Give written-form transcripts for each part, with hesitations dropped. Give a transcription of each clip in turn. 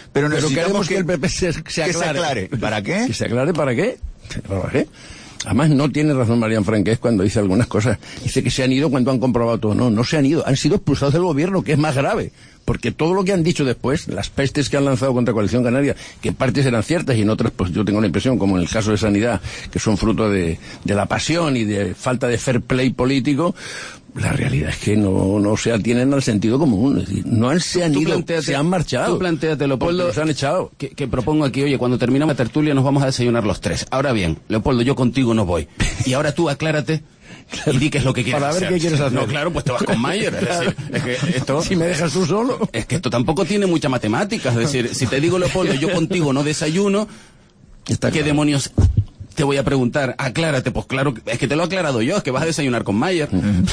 Pero queremos que el PP se aclare. ¿Para qué? ¿Que se aclare para qué? ¿Para qué? Además, no tiene razón Marian Franqués cuando dice algunas cosas. Dice que se han ido cuando han comprobado todo. No se han ido. Han sido expulsados del gobierno, que es más grave. Porque todo lo que han dicho después, las pestes que han lanzado contra Coalición Canaria, que en partes eran ciertas y en otras, pues yo tengo la impresión, como en el caso de Sanidad, que son fruto de la pasión y de falta de fair play político, la realidad es que no se atienen al sentido común. Es decir, se han ido, se han marchado. Tú plantéate, Leopoldo, se han echado. Que propongo aquí, oye, cuando terminamos la tertulia nos vamos a desayunar los tres. Ahora bien, Leopoldo, yo contigo no voy. Y ahora tú aclárate y di qué es lo que quieres hacer. Para ver qué quieres hacer. No, claro, pues te vas con Mayer. Es decir, es que esto... Si me dejas tú solo. Es que esto tampoco tiene mucha matemática. Es decir, si te digo, Leopoldo, yo contigo no desayuno, ¿qué demonios te voy a preguntar? Aclárate. Pues claro, es que te lo he aclarado yo, es que vas a desayunar con Mayer.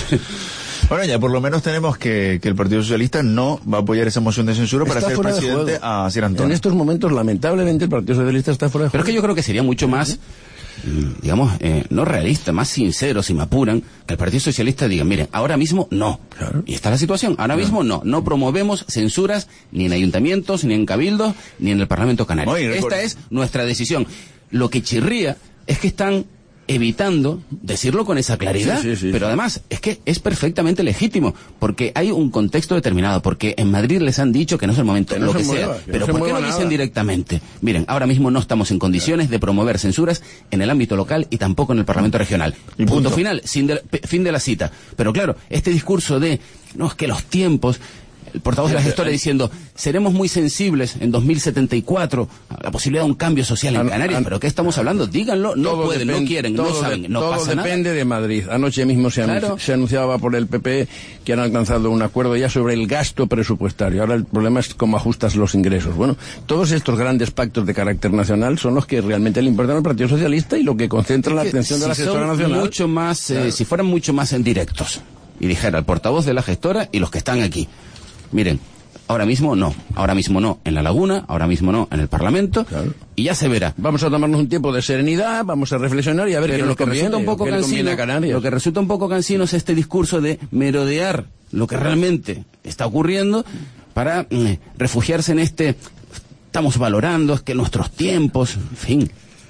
Bueno, ya por lo menos tenemos que el Partido Socialista no va a apoyar esa moción de censura para hacer presidente a Sir Antón. En estos momentos, lamentablemente, el Partido Socialista está fuera de juego. Pero es que yo creo que sería mucho más, digamos, no realista, más sincero, si me apuran, que el Partido Socialista diga, miren, ahora mismo no. Claro. Y está la situación, ahora mismo no promovemos censuras ni en ayuntamientos, ni en cabildos, ni en el Parlamento Canario. Esta es nuestra decisión. Lo que chirría es que están evitando decirlo con esa claridad, pero además es que es perfectamente legítimo, porque hay un contexto determinado, porque en Madrid les han dicho que no es el momento, lo que sea, pero ¿por qué no dicen directamente? Miren, ahora mismo no estamos en condiciones de promover censuras en el ámbito local y tampoco en el Parlamento regional. Y punto final, fin de la cita. Pero claro, este discurso de, no, es que los tiempos... El portavoz de la gestora diciendo, seremos muy sensibles en 2074 a la posibilidad de un cambio social en Canarias. ¿Pero qué estamos hablando? Díganlo, no pueden, no quieren, no saben, no pasa nada. Todo depende de Madrid. Anoche mismo se anunciaba por el PP que han alcanzado un acuerdo ya sobre el gasto presupuestario. Ahora el problema es cómo ajustas los ingresos. Bueno, todos estos grandes pactos de carácter nacional son los que realmente le importan al Partido Socialista y lo que concentra la atención de la gestora nacional. Mucho más, si fueran mucho más en directos, y dijera el portavoz de la gestora y los que están aquí. Miren, ahora mismo no en La Laguna, ahora mismo no en el Parlamento, y ya se verá. Vamos a tomarnos un tiempo de serenidad, vamos a reflexionar y a ver qué nos conviene, lo que resulta un poco cansino es este discurso de merodear lo que realmente está ocurriendo para refugiarse en estamos valorando, es que nuestros tiempos, en fin.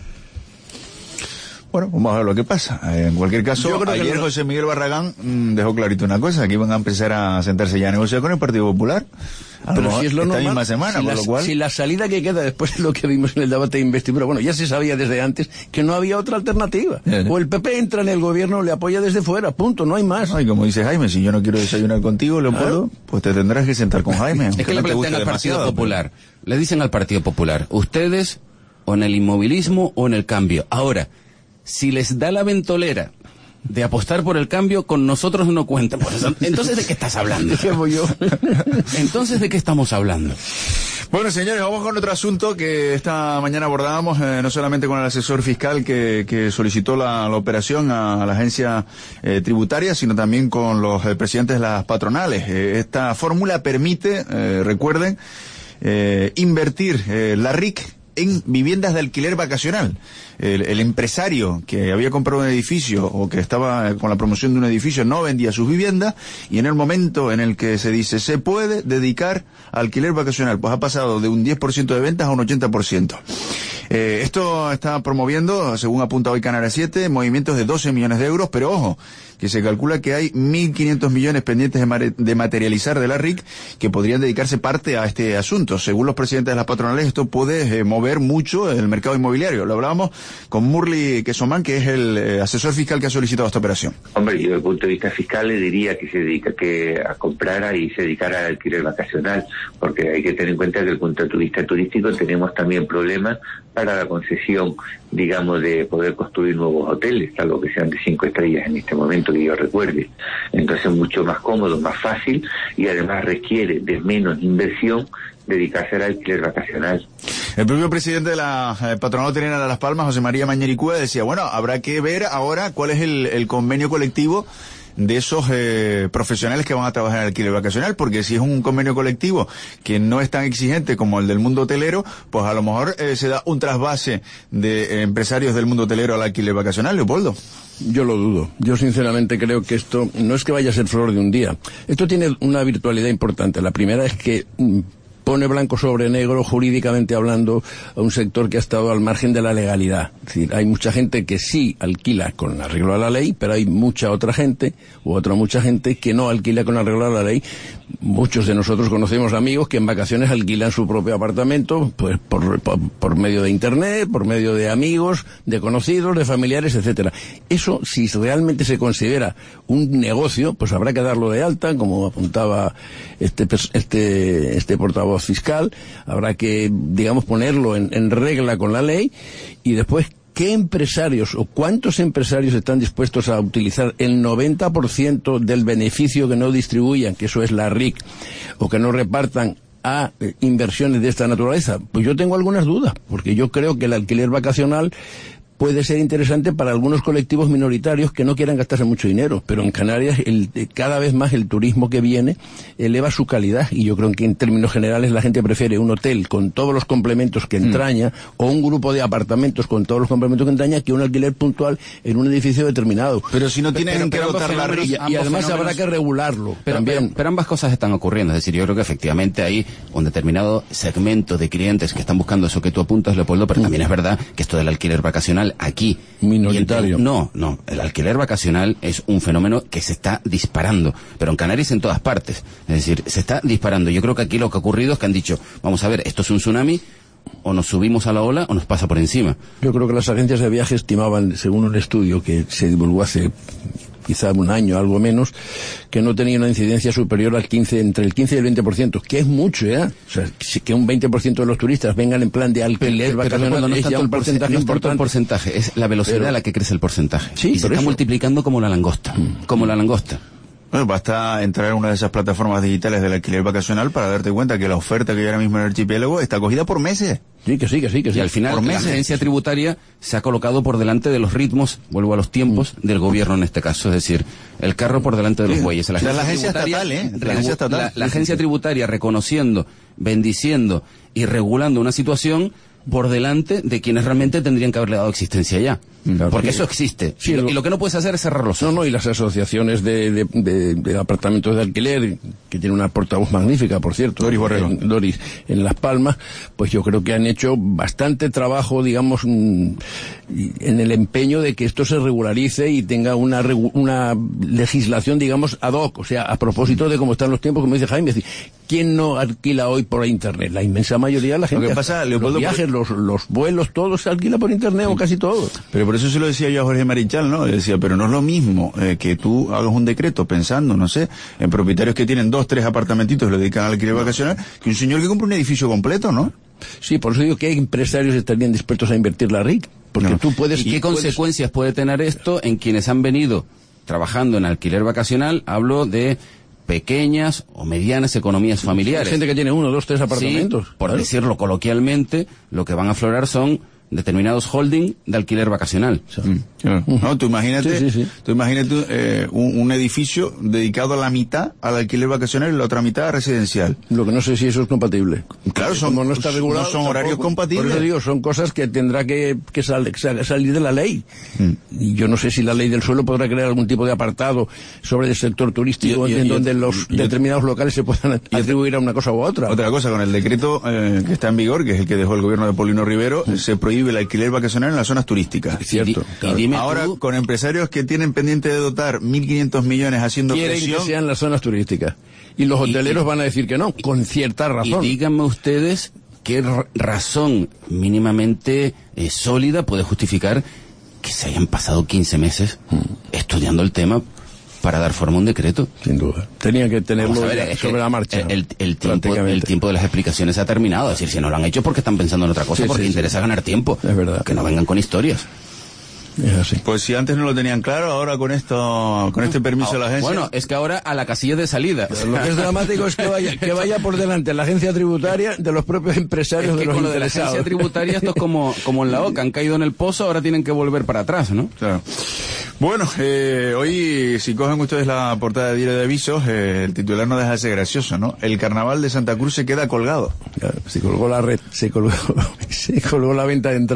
Bueno, vamos a ver lo que pasa. En cualquier caso, ayer José Miguel Barragán dejó clarito una cosa, que iban a empezar a sentarse ya a negociar con el Partido Popular. Pero si es lo esta normal, misma semana, con lo cual... si la salida que queda después de lo que vimos en el debate de investidura, bueno, ya se sabía desde antes que no había otra alternativa. O el PP entra en el gobierno, le apoya desde fuera, punto, no hay más. Y como dice Jaime, si yo no quiero desayunar contigo, Leopoldo, pues te tendrás que sentar con Jaime. Es que le plantean al Partido Popular, le dicen al Partido Popular, ustedes o en el inmovilismo o en el cambio. Ahora, si les da la ventolera de apostar por el cambio, con nosotros no cuentan. Pues entonces, ¿de qué estás hablando? Entonces, ¿de qué estamos hablando? Bueno, señores, vamos con otro asunto que esta mañana abordábamos, no solamente con el asesor fiscal que solicitó la operación a la agencia tributaria, sino también con los presidentes de las patronales. Esta fórmula permite, recuerden, invertir la RIC en viviendas de alquiler vacacional. El empresario que había comprado un edificio o que estaba con la promoción de un edificio no vendía sus viviendas, y en el momento en el que se dice se puede dedicar a alquiler vacacional, pues ha pasado de un 10% de ventas a un 80%. Esto está promoviendo, según apunta hoy Canarias 7, movimientos de 12 millones de euros, pero ojo, que se calcula que hay 1.500 millones pendientes de materializar de la RIC que podrían dedicarse parte a este asunto. Según los presidentes de las patronales, esto puede mover mucho el mercado inmobiliario. Lo hablábamos con Murli Quesomán, que es el asesor fiscal que ha solicitado esta operación. Hombre, yo desde el punto de vista fiscal le diría que se dedica a comprar y se dedicara al alquiler vacacional, porque hay que tener en cuenta que desde el punto de vista turístico tenemos también problemas para la concesión, digamos, de poder construir nuevos hoteles, algo que sean de 5 estrellas en este momento, que yo recuerde. Entonces es mucho más cómodo, más fácil, y además requiere de menos inversión dedicarse al alquiler vacacional. El propio presidente de la Patronal Hotelera de Las Palmas, José María Mañericúa, decía, bueno, habrá que ver ahora cuál es el convenio colectivo de esos profesionales que van a trabajar en alquiler vacacional, porque si es un convenio colectivo que no es tan exigente como el del mundo hotelero, pues a lo mejor se da un trasvase de empresarios del mundo hotelero al alquiler vacacional. Leopoldo. Yo lo dudo. Yo sinceramente creo que esto no es que vaya a ser flor de un día. Esto tiene una virtualidad importante. La primera es que pone blanco sobre negro, jurídicamente hablando, a un sector que ha estado al margen de la legalidad. Es decir, hay mucha gente que sí alquila con arreglo a la ley, pero hay mucha otra gente, mucha gente que no alquila con arreglo a la ley. Muchos de nosotros conocemos amigos que en vacaciones alquilan su propio apartamento, pues por medio de internet, por medio de amigos, de conocidos, de familiares, etcétera. Eso, si realmente se considera un negocio, pues habrá que darlo de alta, como apuntaba este portavoz fiscal. Habrá que, digamos, ponerlo en regla con la ley, y después, ¿qué empresarios o cuántos empresarios están dispuestos a utilizar el 90% del beneficio que no distribuyan, que eso es la RIC, o que no repartan a inversiones de esta naturaleza? Pues yo tengo algunas dudas, porque yo creo que el alquiler vacacional puede ser interesante para algunos colectivos minoritarios que no quieran gastarse mucho dinero, pero en Canarias cada vez más el turismo que viene eleva su calidad, y yo creo que en términos generales la gente prefiere un hotel con todos los complementos que entraña, o un grupo de apartamentos con todos los complementos que entraña, que un alquiler puntual en un edificio determinado. Pero si no tienen que dotar la RIC, y además habrá que regularlo también. Pero ambas cosas están ocurriendo, es decir, yo creo que efectivamente hay un determinado segmento de clientes que están buscando eso que tú apuntas, Leopoldo, pero también es verdad que esto del alquiler vacacional aquí minoritario. No, el alquiler vacacional es un fenómeno que se está disparando, pero en Canarias en todas partes, es decir, se está disparando. Yo creo que aquí lo que ha ocurrido es que han dicho, vamos a ver, esto es un tsunami, o nos subimos a la ola o nos pasa por encima. Yo creo que las agencias de viaje estimaban, según un estudio que se divulgó hace quizá un año, algo menos, que no tenía una incidencia superior al 15, entre el 15 y el 20%, que es mucho, ¿eh? O sea, que un 20% de los turistas vengan en plan de alquiler vacacional, no es ya un porcentaje no importante. El porcentaje, es la velocidad a la que crece el porcentaje. Sí, y se está multiplicando como la langosta, como la langosta. Bueno, basta entrar en una de esas plataformas digitales del alquiler vacacional para darte cuenta que la oferta que hay ahora mismo en el archipiélago está acogida por meses. Sí. Y al final la agencia tributaria se ha colocado por delante de los ritmos, vuelvo a los tiempos, del gobierno en este caso, es decir, el carro por delante de los bueyes. La agencia estatal, la agencia tributaria reconociendo, bendiciendo y regulando una situación por delante de quienes realmente tendrían que haberle dado existencia ya. Claro, porque eso existe. Sí, y lo que no puedes hacer es cerrar los ojos. No, y las asociaciones de apartamentos de alquiler, que tiene una portavoz magnífica, por cierto, Doris Borrego. Doris, en Las Palmas, pues yo creo que han hecho bastante trabajo, digamos, en el empeño de que esto se regularice y tenga una legislación, digamos, ad hoc, o sea, a propósito de cómo están los tiempos, como dice Jaime, es decir, ¿quién no alquila hoy por internet? La inmensa mayoría de la gente. Lo que pasa, Leopoldo, los viajes, los vuelos, todo se alquila por internet, o casi todo. Pero por eso se lo decía yo a Jorge Marichal, ¿no? Le decía, pero no es lo mismo que tú hagas un decreto pensando, no sé, en propietarios que tienen 2, 3 apartamentitos y lo dedican al alquiler vacacional, que un señor que compra un edificio completo, ¿no? Sí, por eso digo que hay empresarios que estarían dispuestos a invertir la RIC, porque tú puedes... ¿Y qué consecuencias puede tener esto en quienes han venido trabajando en alquiler vacacional? Hablo de pequeñas o medianas economías familiares. Hay gente que tiene 1, 2, 3 apartamentos. Sí, por decirlo coloquialmente, lo que van a aflorar son determinados holding de alquiler vacacional. No, tú imagínate un edificio dedicado a la mitad al alquiler vacacional y la otra mitad a residencial. Lo que no sé si eso es compatible. Claro, no está regulado, no son horarios compatibles. Por eso digo, son cosas que tendrá que salir de la ley. Y yo no sé si la ley del suelo podrá crear algún tipo de apartado sobre el sector turístico en donde los determinados locales se puedan atribuir a una cosa u otra. Otra cosa, con el decreto que está en vigor, que es el que dejó el gobierno de Paulino Rivero, se prohíbe el alquiler vacacional en las zonas turísticas. Cierto. Claro. Ahora, con empresarios que tienen pendiente de dotar 1.500 millones haciendo quieren presión, que sean las zonas turísticas. Y los hoteleros van a decir que no, con cierta razón. Y díganme ustedes qué razón mínimamente sólida puede justificar que se hayan pasado 15 meses estudiando el tema para dar forma a un decreto. Sin duda. Tenían que tenerlo sobre la marcha. El tiempo de las explicaciones ha terminado. Es decir, si no lo han hecho porque están pensando en otra cosa, porque interesa ganar tiempo. Es verdad. Que no vengan con historias. Es así. Pues si antes no lo tenían claro, ahora con este permiso de la agencia... Bueno, es que ahora a la casilla de salida. Pero lo que es dramático es que vaya por delante la agencia tributaria de los propios empresarios, es que de los con interesados. Lo de la agencia tributaria esto es como en la OCA, han caído en el pozo, ahora tienen que volver para atrás, ¿no? Claro. Bueno, hoy, si cogen ustedes la portada de Diario de Avisos, el titular no deja de ser gracioso, ¿no? El carnaval de Santa Cruz se queda colgado. Claro, se colgó la red, se colgó la venta de entrada.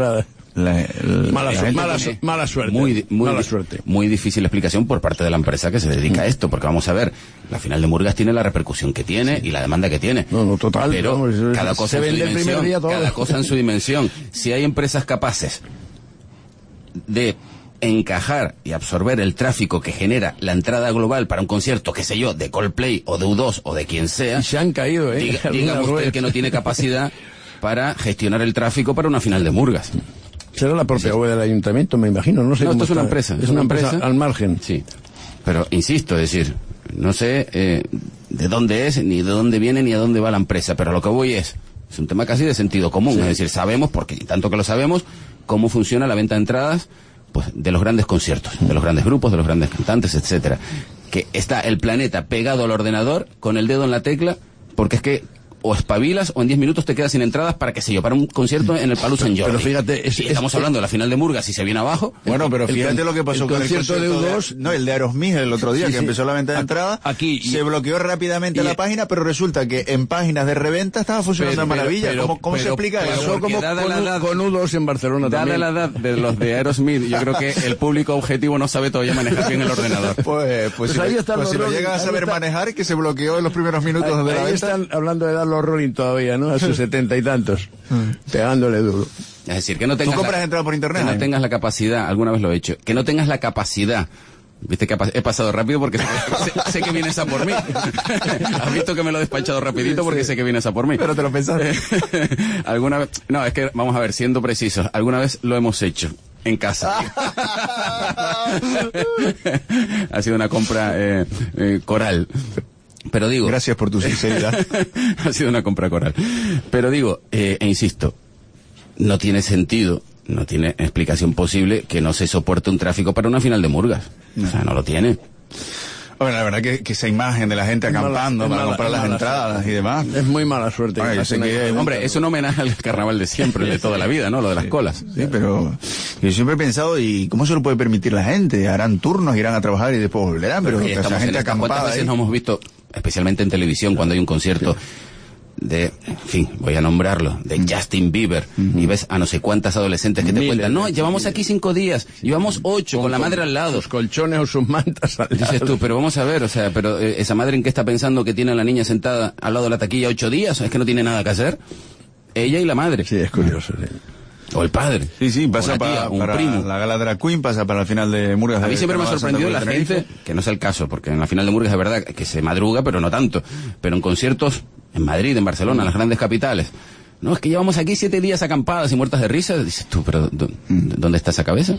Mala suerte. Muy difícil explicación por parte de la empresa que se dedica a esto, porque vamos a ver, la final de Murgas tiene la repercusión que tiene y la demanda que tiene. No, total. Pero cada cosa en su dimensión. Cada cosa en su dimensión. Si hay empresas capaces de encajar y absorber el tráfico que genera la entrada global para un concierto, qué sé yo, de Coldplay o de U2 o de quien sea, y se han caído, diga usted que no tiene capacidad para gestionar el tráfico para una final de Murgas. Será la propia web del ayuntamiento, me imagino, no sé. No, esto es una empresa. Es una empresa al margen. Sí, pero insisto, es decir, no sé de dónde es, ni de dónde viene, ni a dónde va la empresa, pero a lo que voy es un tema casi de sentido común, sí. Es decir, sabemos, porque tanto que lo sabemos, cómo funciona la venta de entradas, pues, de los grandes conciertos, de los grandes grupos, de los grandes cantantes, etcétera. Que está el planeta pegado al ordenador, con el dedo en la tecla, porque es que o espabilas o en 10 minutos te quedas sin entradas para, qué sé yo, para un concierto en el Palau Sant Jordi. Pero fíjate, estamos hablando de la final de Murgas y se viene abajo. Bueno, pero fíjate lo que pasó con el concierto de U2, no, el de Aerosmith el otro día, que empezó la venta de entradas. Aquí se bloqueó rápidamente la página, pero resulta que en páginas de reventa estaba funcionando de maravilla. ¿Cómo se explica eso? Pasó como con U2 en Barcelona también. Dada la edad de los de Aerosmith, yo creo que el público objetivo no sabe todavía manejar bien el ordenador. Pues si lo llegas a saber manejar, que se bloqueó en los primeros minutos de la venta. Están hablando de dar los Rolling todavía, ¿no? A sus 70 y tantos, pegándole duro. Es decir, que no tengas... ¿Tú compras entrada por internet? Que no tengas la capacidad, alguna vez lo he hecho, que no tengas la capacidad... Viste que he pasado rápido porque sé que vienes a por mí. Has visto que me lo he despachado rapidito porque sé que vienes a por mí. Pero te lo pensaste. Alguna vez... No, es que, vamos a ver, siendo precisos, alguna vez lo hemos hecho. En casa. Ha sido una compra coral. Pero digo... Gracias por tu sinceridad. Ha sido una compra coral. Pero digo, insisto, no tiene sentido, no tiene explicación posible que no se soporte un tráfico para una final de Murgas. No. O sea, no lo tiene. Bueno, la verdad que esa imagen de la gente acampando para comprar las entradas y demás. Es muy mala suerte. Hombre, es un homenaje al carnaval de siempre, de toda la vida, ¿no? Lo de las colas. Sí, pero yo siempre he pensado, ¿y cómo se lo puede permitir la gente? Harán turnos, irán a trabajar y después volverán, pero esa gente acampada. ¿Cuántas veces no hemos visto, especialmente en televisión, cuando hay un concierto de, en fin, voy a nombrarlo, de Justin Bieber, y ves a no sé cuántas adolescentes que te cuentan, no, llevamos aquí 5 días, llevamos 8 con la madre al lado. Los colchones o sus mantas al lado. Dices tú, pero vamos a ver, o sea, pero esa madre, ¿en qué está pensando que tiene a la niña sentada al lado de la taquilla 8 días? ¿Es que no tiene nada que hacer? Ella y la madre. Sí, es curioso, sí. O el padre. Sí, pasa para primo. La gala Drag Queen, pasa para la final de Murgas. A mí siempre me ha sorprendido la gente, que no es el caso, porque en la final de Murgas es verdad que se madruga, pero no tanto. Pero en conciertos, en Madrid, en Barcelona, en las grandes capitales, no, es que llevamos aquí 7 días acampadas y muertas de risa. Dices tú, pero ¿dónde está esa cabeza?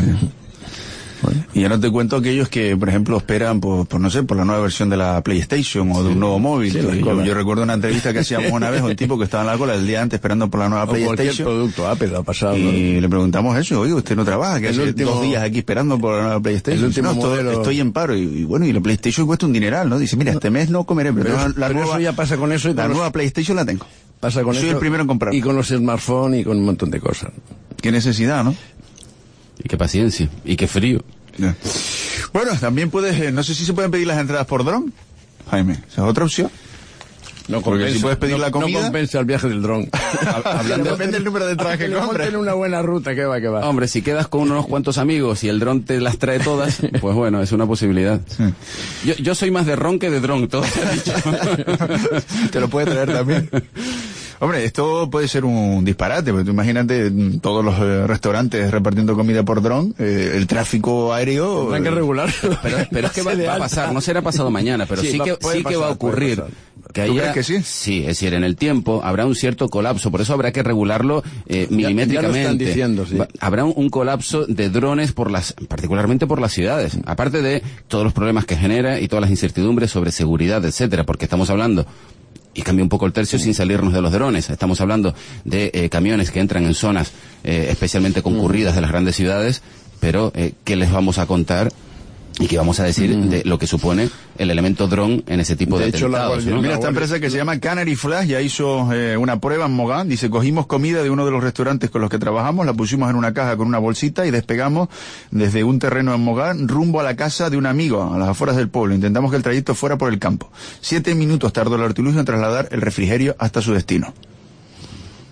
Y ya no te cuento aquellos que, por ejemplo, esperan por no sé, por la nueva versión de la PlayStation o de un nuevo móvil. Sí, yo recuerdo una entrevista que hacíamos una vez a un tipo que estaba en la cola el día antes esperando por la nueva PlayStation. Cualquier producto Apple ha pasado. Y le preguntamos eso, oye, usted no trabaja, que hace 2 días aquí esperando por la nueva PlayStation. Estoy en paro. Y bueno, y la PlayStation cuesta un dineral, ¿no? Dice, mira, este mes no comeré, pero la nueva, eso ya pasa con eso. Y la nueva PlayStation la tengo. Pasa con Soy el primero en comprar. Y con los smartphones y con un montón de cosas. Qué necesidad, ¿no? Y qué paciencia. Y qué frío. Bueno, también puedes, no sé si se pueden pedir las entradas por dron, Jaime, esa es otra opción. No porque compensa, si puedes pedir la comida... No compensa el viaje del dron. Depende del número de entradas que compres. Una buena ruta, que va. Hombre, si quedas con unos cuantos amigos y el dron te las trae todas, pues bueno, es una posibilidad. Sí. Yo soy más de ron que de dron, todo se ha dicho. Te lo puede traer también. Hombre, esto puede ser un disparate, porque tú imagínate todos los restaurantes repartiendo comida por dron, el tráfico aéreo... Tendrán que regular. Pero es que va a pasar, no será pasado mañana, pero sí que va a ocurrir. Que haya, ¿tú crees que sí? Sí, es decir, en el tiempo habrá un cierto colapso, por eso habrá que regularlo milimétricamente. Ya lo están diciendo, sí. Habrá un colapso de drones particularmente por las ciudades, aparte de todos los problemas que genera y todas las incertidumbres sobre seguridad, etcétera, porque estamos hablando, y cambia un poco el tercio sin salirnos de los drones, estamos hablando de camiones que entran en zonas especialmente concurridas de las grandes ciudades, pero ¿qué les vamos a contar? Y que vamos a decir de lo que supone el elemento dron en ese tipo de atentados, ¿no? Mira, esta empresa que se llama Canary Flash ya hizo una prueba en Mogán. Dice, cogimos comida de uno de los restaurantes con los que trabajamos, la pusimos en una caja con una bolsita y despegamos desde un terreno en Mogán rumbo a la casa de un amigo a las afueras del pueblo. Intentamos que el trayecto fuera por el campo. 7 minutos tardó el artilugio en trasladar el refrigerio hasta su destino.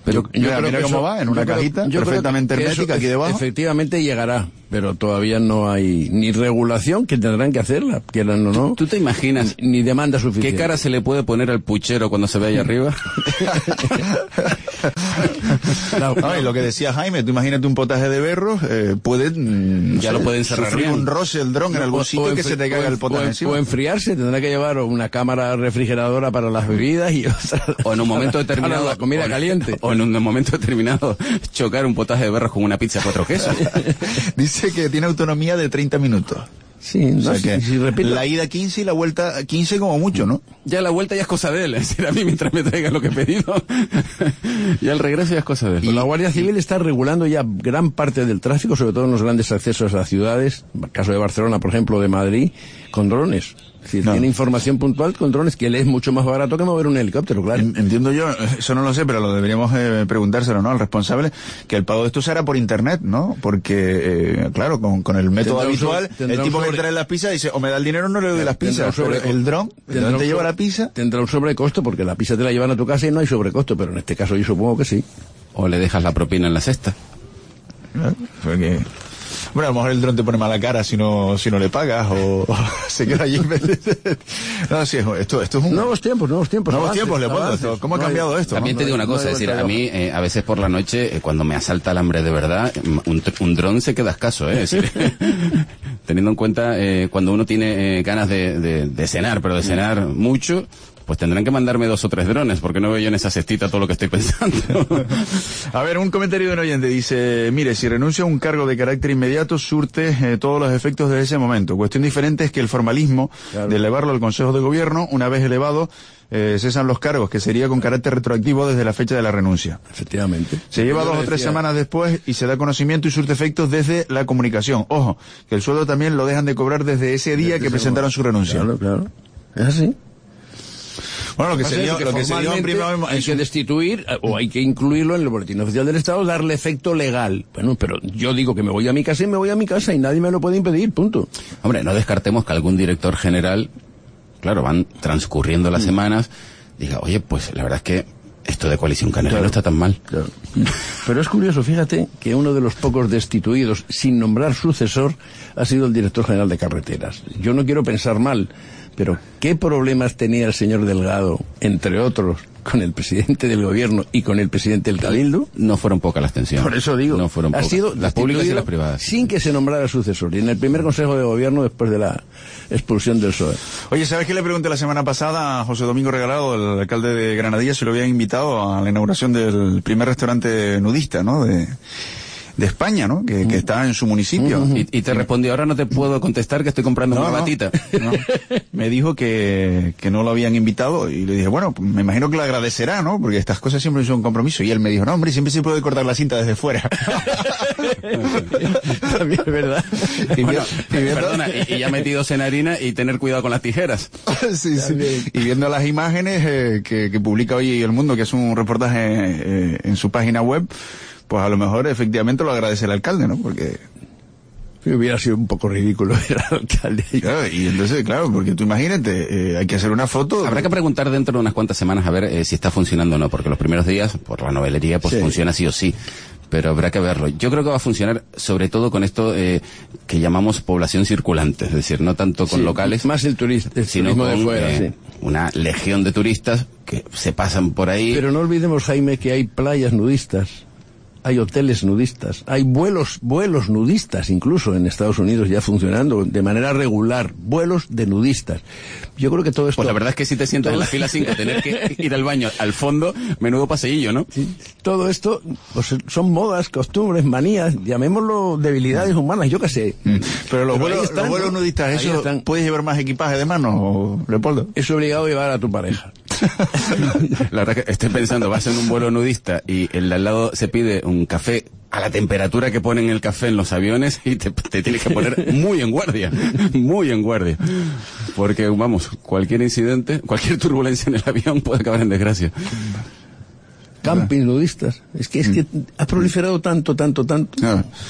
Pero mira cómo va, en una cajita perfectamente hermética aquí debajo. Efectivamente llegará, pero todavía no hay ni regulación, que tendrán que hacerla, quieran o no. ¿Tú te imaginas ni demanda suficiente? ¿Qué cara se le puede poner al puchero cuando se ve ahí arriba? No, y lo que decía Jaime, tú imagínate un potaje de berros, ya lo pueden cerrar sufrir bien. Un roce el dron en algún sitio y que se te caiga el potaje encima. O enfriarse, tendrá que llevar una cámara refrigeradora para las bebidas y otra o en un momento determinado para la comida caliente. O en un momento determinado chocar un potaje de berros con una pizza 4 quesos. Dice que tiene autonomía de 30 minutos. Sí, no, o sea que si repito, la ida 15 y la vuelta 15 como mucho, ¿no? Ya la vuelta ya es cosa de él, es decir, a mí mientras me traiga lo que he pedido, ya el regreso ya es cosa de él. Y la Guardia Civil está regulando ya gran parte del tráfico, sobre todo en los grandes accesos a las ciudades, en el caso de Barcelona, por ejemplo, de Madrid, con drones. Es decir, tiene información puntual con drones, que le es mucho más barato que mover un helicóptero, claro. Entiendo yo, eso no lo sé, pero lo deberíamos preguntárselo, ¿no?, al responsable, que el pago de esto se hará por internet, ¿no? Porque, claro, con el método habitual, el tipo que trae las pizzas dice, o me da el dinero o no le doy las pizzas. El dron, ¿dónde te lleva la pizza? Tendrá un sobrecosto, porque la pizza te la llevan a tu casa y no hay sobrecosto, pero en este caso yo supongo que sí. O le dejas la propina en la cesta. Porque... Bueno, a lo mejor el dron te pone mala cara si no le pagas o se queda allí. No, sí, esto es un... Nuevos tiempos, Leopoldo. ¿Cómo ha cambiado esto? También te digo una cosa, es decir, a mí a veces por la noche, cuando me asalta el hambre de verdad, un dron se queda escaso, es decir, teniendo en cuenta cuando uno tiene ganas de cenar, pero de cenar mucho, pues tendrán que mandarme 2 o 3 drones, porque no veo yo en esa cestita todo lo que estoy pensando. A ver, un comentario de un oyente dice, mire, si renuncia a un cargo de carácter inmediato, surte todos los efectos de ese momento. Cuestión diferente es que el formalismo de elevarlo al Consejo de Gobierno, una vez elevado, cesan los cargos, que sería con carácter retroactivo desde la fecha de la renuncia. Efectivamente. Se lleva 2 o 3 semanas después y se da conocimiento y surte efectos desde la comunicación. Ojo, que el sueldo también lo dejan de cobrar desde ese día que presentaron su renuncia. Claro. Es así. Bueno, lo que se dio en prima... Hay que destituir, o hay que incluirlo en el boletín oficial del Estado, darle efecto legal. Bueno, pero yo digo que me voy a mi casa y me voy a mi casa y nadie me lo puede impedir, punto. Hombre, no descartemos que algún director general, claro, van transcurriendo las semanas, diga, oye, pues la verdad es que esto de Coalición Canaria no está tan mal. Claro. Pero es curioso, fíjate, que uno de los pocos destituidos sin nombrar sucesor ha sido el director general de Carreteras. Yo no quiero pensar mal, pero ¿qué problemas tenía el señor Delgado, entre otros, con el presidente del gobierno y con el presidente del Cabildo? No fueron pocas las tensiones. Por eso digo, no fueron pocas. Ha sido las públicas y las privadas. Sin que se nombrara sucesor. Y en el primer Consejo de Gobierno, después de la expulsión del PSOE. Oye, ¿sabes qué le pregunté la semana pasada a José Domingo Regalado, el alcalde de Granadilla, si lo habían invitado a la inauguración del primer restaurante nudista, ¿no?, de España, ¿no?, que está en su municipio. Y te respondió, ahora no te puedo contestar que estoy comprando una batita. No. Me dijo que no lo habían invitado y le dije, bueno, pues me imagino que lo agradecerá, ¿no?, porque estas cosas siempre son un compromiso. Y él me dijo, no, hombre, siempre se puede cortar la cinta desde fuera. También es verdad. Perdona, y ya metidos en harina y tener cuidado con las tijeras. Sí. Y viendo las imágenes que publica hoy El Mundo, que es un reportaje en su página web, pues a lo mejor efectivamente lo agradece el alcalde, ¿no? Porque hubiera sido un poco ridículo el alcalde. Claro, y entonces, claro, porque tú imagínate, hay que hacer una foto. Habrá que preguntar dentro de unas cuantas semanas a ver si está funcionando o no, porque los primeros días, por la novelería, pues funciona sí o sí. Pero habrá que verlo. Yo creo que va a funcionar sobre todo con esto que llamamos población circulante, es decir, no tanto con locales, más el sino turismo con de fuera, una legión de turistas que se pasan por ahí. Pero no olvidemos, Jaime, que hay playas nudistas. Hay hoteles nudistas, hay vuelos nudistas, incluso en Estados Unidos ya funcionando de manera regular, vuelos de nudistas. Yo creo que todo esto... Pues la verdad es que si te sientas en la fila 5, tener que ir al baño al fondo, menudo paseillo, ¿no? Sí. Todo esto pues son modas, costumbres, manías, llamémoslo debilidades humanas, yo qué sé. Pero los vuelos nudistas, ¿eso puedes llevar más equipaje de mano, Leopoldo? Es obligado a llevar a tu pareja. La verdad que estoy pensando, vas en un vuelo nudista y el de al lado se pide un café a la temperatura que ponen el café en los aviones y te tienes que poner muy en guardia, porque vamos, cualquier incidente, cualquier turbulencia en el avión puede acabar en desgracia. Campings nudistas, es que ha proliferado tanto.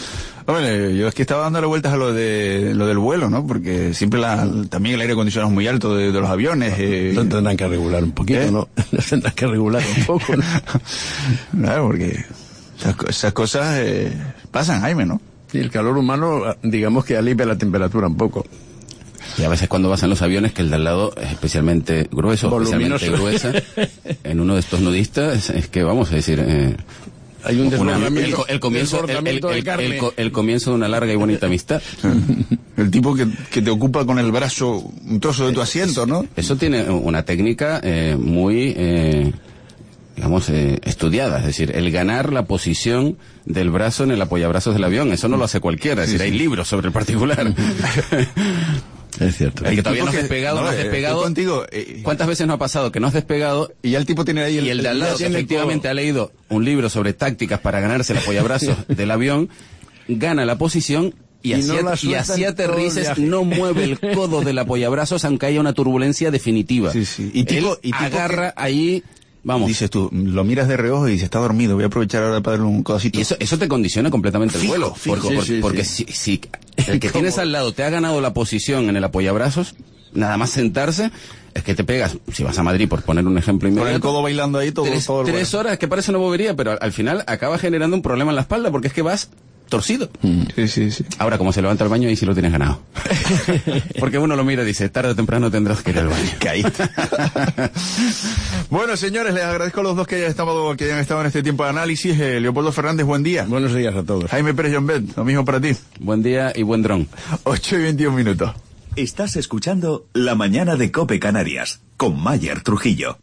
Hombre, yo es que estaba dándole vueltas a lo del vuelo, ¿no? Porque siempre también el aire acondicionado es muy alto de los aviones. Tendrán que regular un poquito, ¿no? Tendrán que regular un poco, ¿no? Claro, porque esas cosas pasan, Jaime, ¿no? Y el calor humano, digamos que alivia la temperatura un poco. Y a veces cuando vas en los aviones, que el de al lado es especialmente grueso, voluminoso, especialmente gruesa, en uno de estos nudistas, es que vamos a decir... hay un desbordamiento, el comienzo de una larga y bonita amistad. El tipo que te ocupa con el brazo un trozo de tu asiento, ¿no? Eso tiene una técnica muy... digamos, estudiada, es decir, el ganar la posición del brazo en el apoyabrazos del avión, eso no lo hace cualquiera, es decir, hay libros sobre el particular. Es cierto. El que todavía no has despegado, no has despegado. Contigo, ¿Cuántas veces no ha pasado que no has despegado y ya el tipo tiene ahí y el de al lado que efectivamente ha leído un libro sobre tácticas para ganarse el apoyabrazos del avión, gana la posición y así aterrices, no mueve el codo del apoyabrazos aunque haya una turbulencia definitiva. Sí, sí. Y tipo agarra ahí... Vamos. Dices tú, lo miras de reojo y dices, está dormido, voy a aprovechar ahora para darle un codacito. Y eso te condiciona completamente el vuelo. Porque si el que tienes al lado te ha ganado la posición en el apoyabrazos, nada más sentarse, es que te pegas, si vas a Madrid, por poner un ejemplo inmediato. Con el codo bailando ahí todo el vuelo. 3 horas, que parece una bobería, pero al final acaba generando un problema en la espalda, porque es que vas torcido. Sí. Ahora, como se levanta al baño, ahí sí lo tienes ganado. Porque uno lo mira y dice, tarde o temprano tendrás que ir al baño. Caíste. Bueno, señores, les agradezco a los dos que hayan estado en este tiempo de análisis. Leopoldo Fernández, buen día. Buenos días a todos. Jaime Pérez Jombet, lo mismo para ti. Buen día y buen dron. 8:21. Estás escuchando La Mañana de COPE Canarias, con Mayer Trujillo.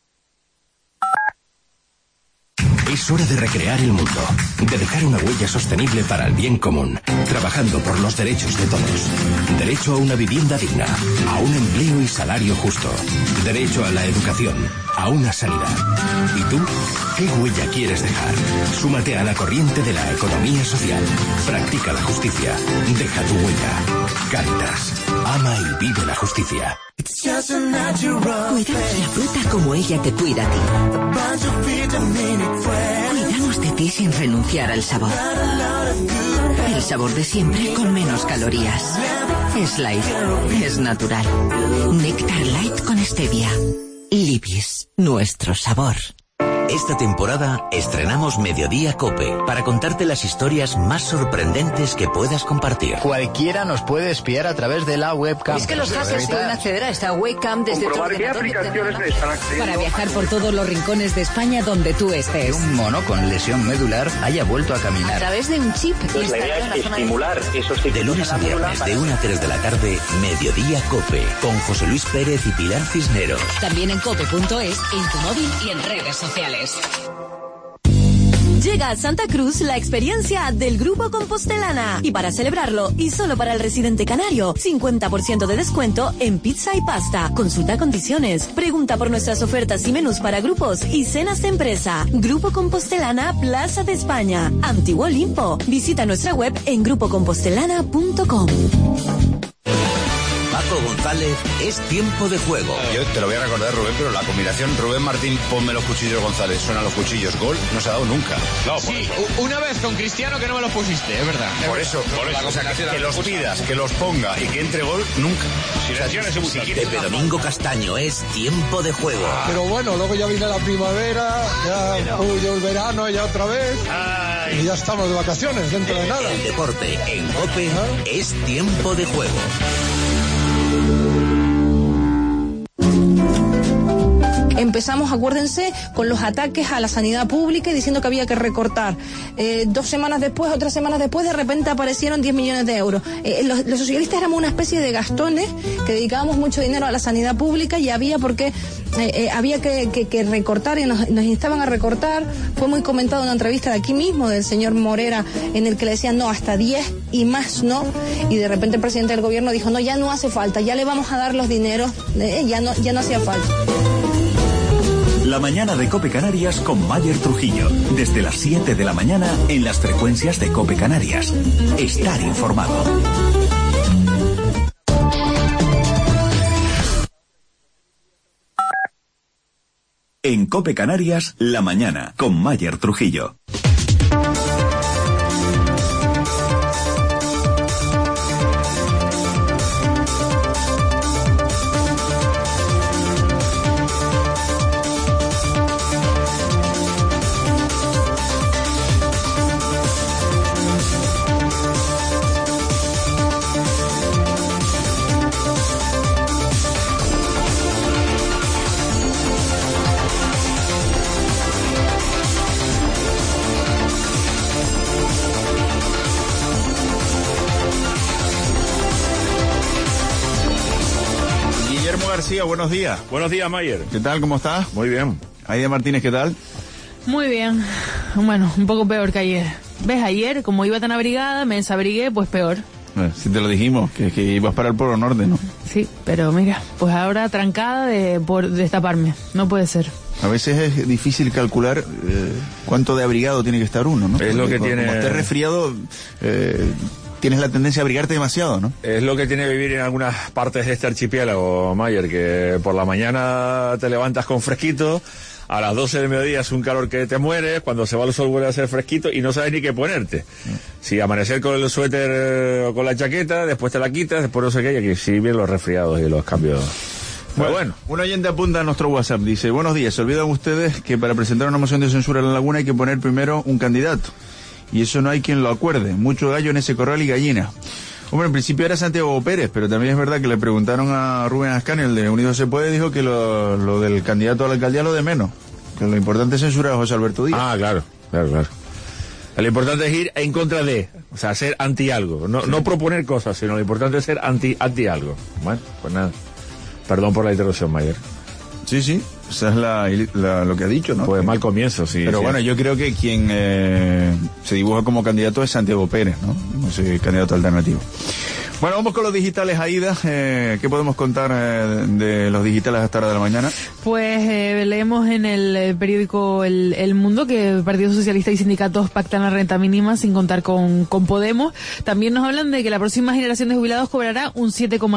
Es hora de recrear el mundo, de dejar una huella sostenible para el bien común, trabajando por los derechos de todos. Derecho a una vivienda digna, a un empleo y salario justo. Derecho a la educación, a una sanidad. ¿Y tú? ¿Qué huella quieres dejar? Súmate a la corriente de la economía social. Practica la justicia. Deja tu huella. Cáritas. Ama y vive la justicia. Cuidamos la fruta como ella te cuida a ti. Cuidamos de ti sin renunciar al sabor. El sabor de siempre con menos calorías. Es light, es natural. Néctar Light con stevia. Libis, nuestro sabor. Esta temporada estrenamos Mediodía COPE para contarte las historias más sorprendentes que puedas compartir. Cualquiera nos puede espiar a través de la webcam. Es que los hackers pueden acceder a esta webcam desde tu ordenador para viajar por todos los rincones de España donde tú estés. Que un mono con lesión medular haya vuelto a caminar. A través de un chip La idea es estimular esos tipos de lunes a viernes de 1 a 3 de la tarde, Mediodía COPE, con José Luis Pérez y Pilar Cisneros. También en cope.es, en tu móvil y en redes sociales. Llega a Santa Cruz la experiencia del Grupo Compostelana. Y para celebrarlo, y solo para el residente canario, 50% de descuento en pizza y pasta. Consulta condiciones. Pregunta por nuestras ofertas y menús para grupos y cenas de empresa. Grupo Compostelana, Plaza de España. Antiguo Olimpo. Visita nuestra web en grupocompostelana.com. Paco González, es tiempo de juego. Yo te lo voy a recordar, Rubén, pero la combinación Rubén Martín, ponme los cuchillos González, suenan los cuchillos, gol, no se ha dado nunca. No, sí, una vez con Cristiano que no me los pusiste, es verdad. Por eso, o sea, que los pidas, que los ponga y que entre gol, nunca. Pepe Domingo Castaño, es tiempo de juego. Pero bueno, luego ya viene la primavera, ya el verano, ya otra vez. Y ya estamos de vacaciones, dentro de nada. El deporte en COPE es tiempo de juego. Empezamos, acuérdense, con los ataques a la sanidad pública y diciendo que había que recortar. 2 semanas después, otras semanas después, de repente aparecieron 10 millones de euros. Los socialistas éramos una especie de gastones que dedicábamos mucho dinero a la sanidad pública y había que recortar y nos instaban a recortar. Fue muy comentado en una entrevista de aquí mismo del señor Morera en el que le decían no, hasta 10 y más no. Y de repente el presidente del gobierno dijo no, ya no hace falta, ya le vamos a dar los dineros, ya no hacía falta. La mañana de COPE Canarias con Mayer Trujillo. Desde las 7 de la mañana en las frecuencias de COPE Canarias. Estar informado. En COPE Canarias, la mañana con Mayer Trujillo. García, buenos días. Buenos días, Mayer. ¿Qué tal? ¿Cómo estás? Muy bien. Aida Martínez, ¿qué tal? Muy bien. Bueno, un poco peor que ayer. ¿Ves? Ayer, como iba tan abrigada, me desabrigué, pues peor. Si te lo dijimos, que ibas para el Polo Norte, ¿no? Sí, pero mira, pues ahora trancada por destaparme. No puede ser. A veces es difícil calcular cuánto de abrigado tiene que estar uno, ¿no? Es lo que tiene... Como estés resfriado, tienes la tendencia a abrigarte demasiado, ¿no? Es lo que tiene vivir en algunas partes de este archipiélago, Mayer, que por la mañana te levantas con fresquito, a las 12 del mediodía es un calor que te mueres, cuando se va el sol vuelve a ser fresquito y no sabes ni qué ponerte. Si amanecer con el suéter o con la chaqueta, después te la quitas, después no sé qué, y aquí sí vienen los resfriados y los cambios. Bueno, un oyente apunta a nuestro WhatsApp, dice: buenos días, se olvidan ustedes que para presentar una moción de censura en La Laguna hay que poner primero un candidato, y eso no hay quien lo acuerde, mucho gallo en ese corral y gallina. Hombre, en principio era Santiago Pérez, pero también es verdad que le preguntaron a Rubén Ascanio, el de Unidos se puede, dijo que lo del candidato a la alcaldía lo de menos, que lo importante es censurar a José Alberto Díaz. Ah, claro. Lo importante es ir en contra de, o sea, ser anti algo, no proponer cosas, sino lo importante es ser anti algo. Bueno, pues nada. Perdón por la interrupción, Mayer. Sí, esa es lo que ha dicho, ¿no? Pues mal comienzo, sí. Pero sí. Bueno, yo creo que quien se dibuja como candidato es Santiago Pérez, ¿no? No sé, candidato alternativo. Bueno, vamos con los digitales, Aida. ¿Qué podemos contar de los digitales hasta hora de la mañana? Pues leemos en el periódico El Mundo que el Partido Socialista y sindicatos pactan la renta mínima sin contar con Podemos. También nos hablan de que la próxima generación de jubilados cobrará un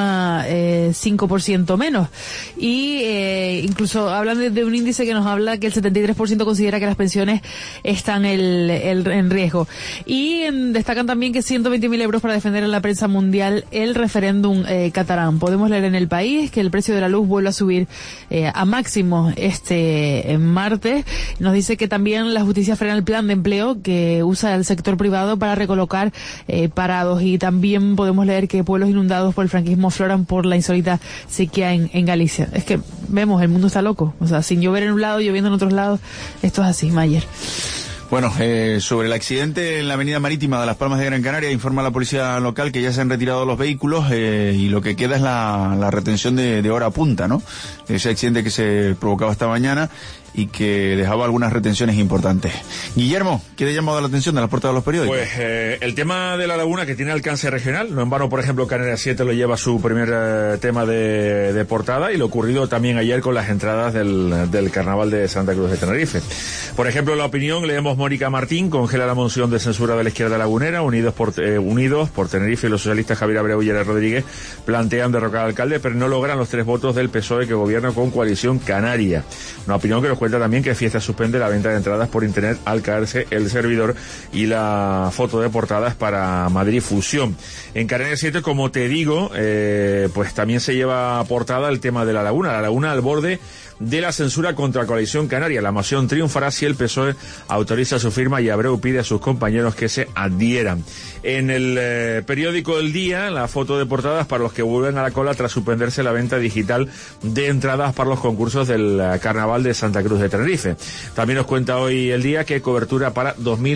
7,5% menos. Y incluso hablan de un índice que nos habla que el 73% considera que las pensiones están en riesgo. Y destacan también que 120.000 euros para defender en la prensa mundial el referéndum catalán. Podemos leer en El País que el precio de la luz vuelve a subir a máximos este martes. Nos dice que también la justicia frena el plan de empleo que usa el sector privado para recolocar parados. Y también podemos leer que pueblos inundados por el franquismo afloran por la insólita sequía en Galicia. Es que vemos, el mundo está loco. O sea, sin llover en un lado, lloviendo en otros lados. Esto es así, Mayer. Bueno, sobre el accidente en la avenida marítima de Las Palmas de Gran Canaria, informa la policía local que ya se han retirado los vehículos y lo que queda es la retención de hora punta, ¿no? Ese accidente que se provocaba esta mañana y que dejaba algunas retenciones importantes. Guillermo, ¿qué te ha llamado la atención de las portadas de los periódicos? Pues el tema de la laguna, que tiene alcance regional, no en vano, por ejemplo, Canarias 7 lo lleva su primer tema de portada, y lo ocurrido también ayer con las entradas del Carnaval de Santa Cruz de Tenerife. Por ejemplo, en La Opinión leemos: Mónica Martín congela la moción de censura de la izquierda lagunera. Unidos por Tenerife y los socialistas Javier Abreu y Yara Rodríguez plantean derrocar al alcalde, pero no logran los 3 votos del PSOE que gobierna con Coalición Canaria. Una opinión que nos cuenta también que Fiesta suspende la venta de entradas por internet al caerse el servidor, y la foto de portada es para Madrid Fusión. En Canarias 7, como te digo, pues también se lleva portada el tema de la laguna al borde de la censura contra Coalición Canaria. La moción triunfará si el PSOE autoriza su firma, y Abreu pide a sus compañeros que se adhieran. En el periódico El Día, la foto de portadas para los que vuelven a la cola tras suspenderse la venta digital de entradas para los concursos del Carnaval de Santa Cruz de Tenerife. También nos cuenta hoy El Día que cobertura para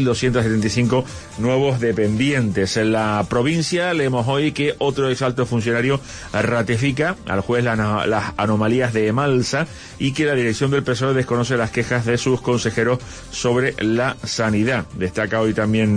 2.275 nuevos dependientes. En la provincia leemos hoy que otro exalto funcionario ratifica al juez las anomalías de Malsa, y que la dirección del PSOE desconoce las quejas de sus consejeros sobre la sanidad. Destaca hoy también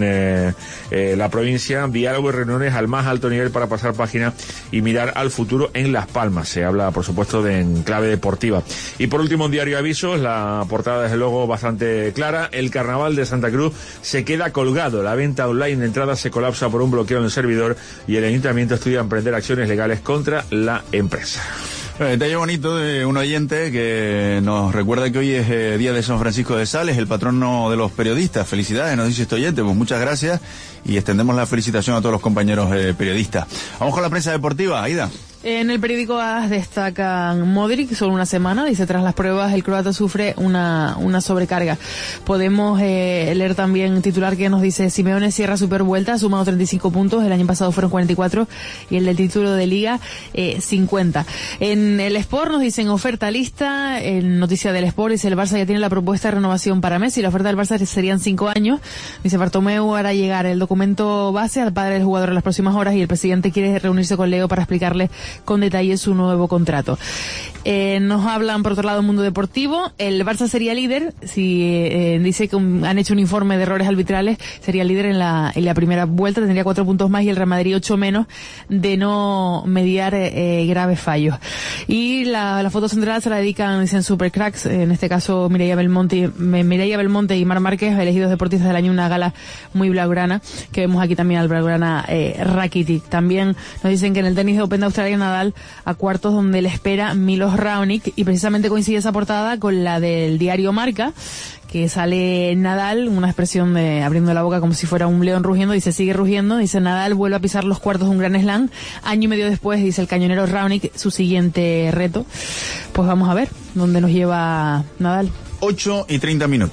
la provincia: diálogo y reuniones al más alto nivel para pasar página y mirar al futuro en Las Palmas. Se habla, por supuesto, en clave deportiva. Y por último, en Diario Avisos, la portada desde luego bastante clara: el Carnaval de Santa Cruz se queda colgado, la venta online de entradas se colapsa por un bloqueo en el servidor, y el ayuntamiento estudia emprender acciones legales contra la empresa. Detalle bonito de un oyente que nos recuerda que hoy es día de San Francisco de Sales, el patrono de los periodistas. Felicidades, nos dice este oyente. Pues muchas gracias, y extendemos la felicitación a todos los compañeros periodistas. Vamos con la prensa deportiva, Aida. En el periódico AS destacan Modric, solo una semana, dice: tras las pruebas el croata sufre una sobrecarga. Podemos leer también titular que nos dice: Simeone cierra super vuelta, ha sumado 35 puntos, el año pasado fueron 44, y el del título de Liga 50. En el Sport nos dicen oferta lista. En noticia del Sport dice: el Barça ya tiene la propuesta de renovación para Messi, la oferta del Barça serían 5 años. Dice: Bartomeu hará llegar el documento base al padre del jugador en las próximas horas, y el presidente quiere reunirse con Leo para explicarle con detalle su nuevo contrato. Nos hablan, por otro lado, Mundo Deportivo. El Barça sería líder, si dice que han hecho un informe de errores arbitrales, sería líder en la primera vuelta, tendría 4 puntos más, y el Real Madrid 8 menos de no mediar graves fallos. Y la foto central se la dedican, dicen, supercracks, en este caso Mireia Belmonte y Marc Márquez, elegidos deportistas del año, una gala muy blaugrana, que vemos aquí también al blaugrana Rakitic. También nos dicen que en el tenis de Open de Australia, Nadal a cuartos, donde le espera Milos Raonic, y precisamente coincide esa portada con la del diario Marca, que sale Nadal, una expresión de abriendo la boca como si fuera un león rugiendo, dice sigue rugiendo, dice Nadal vuelve a pisar los cuartos de un Grand Slam, año y medio después, dice el cañonero Raonic, su siguiente reto. Pues vamos a ver dónde nos lleva Nadal. 8:30.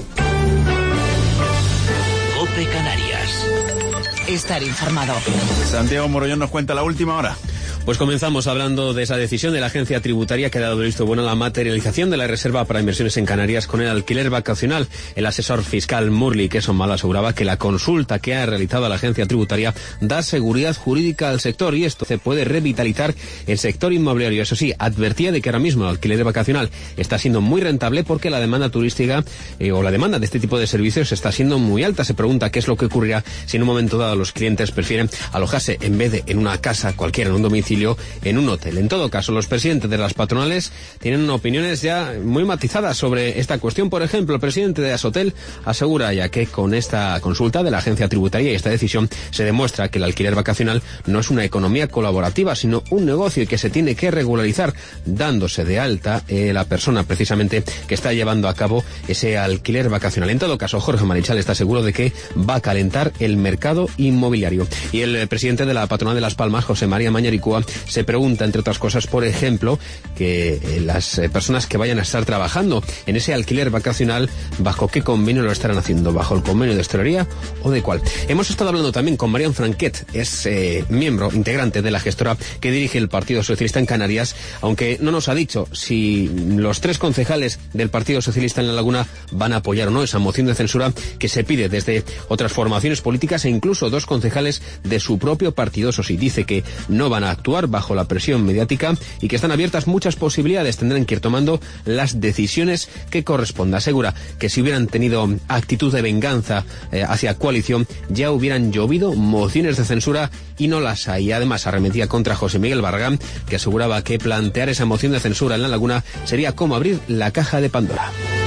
COPE Canarias. Estar informado. Santiago Morollón nos cuenta la última hora. Pues comenzamos hablando de esa decisión de la agencia tributaria que ha dado visto bueno a la materialización de la reserva para inversiones en Canarias con el alquiler vacacional. El asesor fiscal Murli Quesomal aseguraba que la consulta que ha realizado la agencia tributaria da seguridad jurídica al sector, y esto se puede revitalizar el sector inmobiliario. Eso sí, advertía de que ahora mismo el alquiler vacacional está siendo muy rentable porque la demanda turística o la demanda de este tipo de servicios está siendo muy alta. Se pregunta qué es lo que ocurrirá si en un momento dado los clientes prefieren alojarse, en vez de en una casa cualquiera, en un domicilio, en un hotel. En todo caso, los presidentes de las patronales tienen opiniones ya muy matizadas sobre esta cuestión. Por ejemplo, el presidente de Asotel asegura ya que con esta consulta de la agencia tributaria y esta decisión se demuestra que el alquiler vacacional no es una economía colaborativa, sino un negocio, y que se tiene que regularizar dándose de alta la persona precisamente que está llevando a cabo ese alquiler vacacional. En todo caso, Jorge Marichal está seguro de que va a calentar el mercado inmobiliario. Y el presidente de la patronal de Las Palmas, José María Mañaricúa, se pregunta, entre otras cosas, por ejemplo, que las personas que vayan a estar trabajando en ese alquiler vacacional, ¿bajo qué convenio lo estarán haciendo? ¿Bajo el convenio de hostelería o de cuál? Hemos estado hablando también con Marian Franquet, es miembro integrante de la gestora que dirige el Partido Socialista en Canarias, aunque no nos ha dicho si los 3 concejales del Partido Socialista en La Laguna van a apoyar o no esa moción de censura que se pide desde otras formaciones políticas e incluso 2 concejales de su propio partido. Eso sí, dice que no van a actuar bajo la presión mediática y que están abiertas muchas posibilidades, tendrán que ir tomando las decisiones que corresponda. Asegura que si hubieran tenido actitud de venganza hacia coalición, ya hubieran llovido mociones de censura, y no las hay. Además, arremetía contra José Miguel Barragán, que aseguraba que plantear esa moción de censura en La Laguna sería como abrir la caja de Pandora.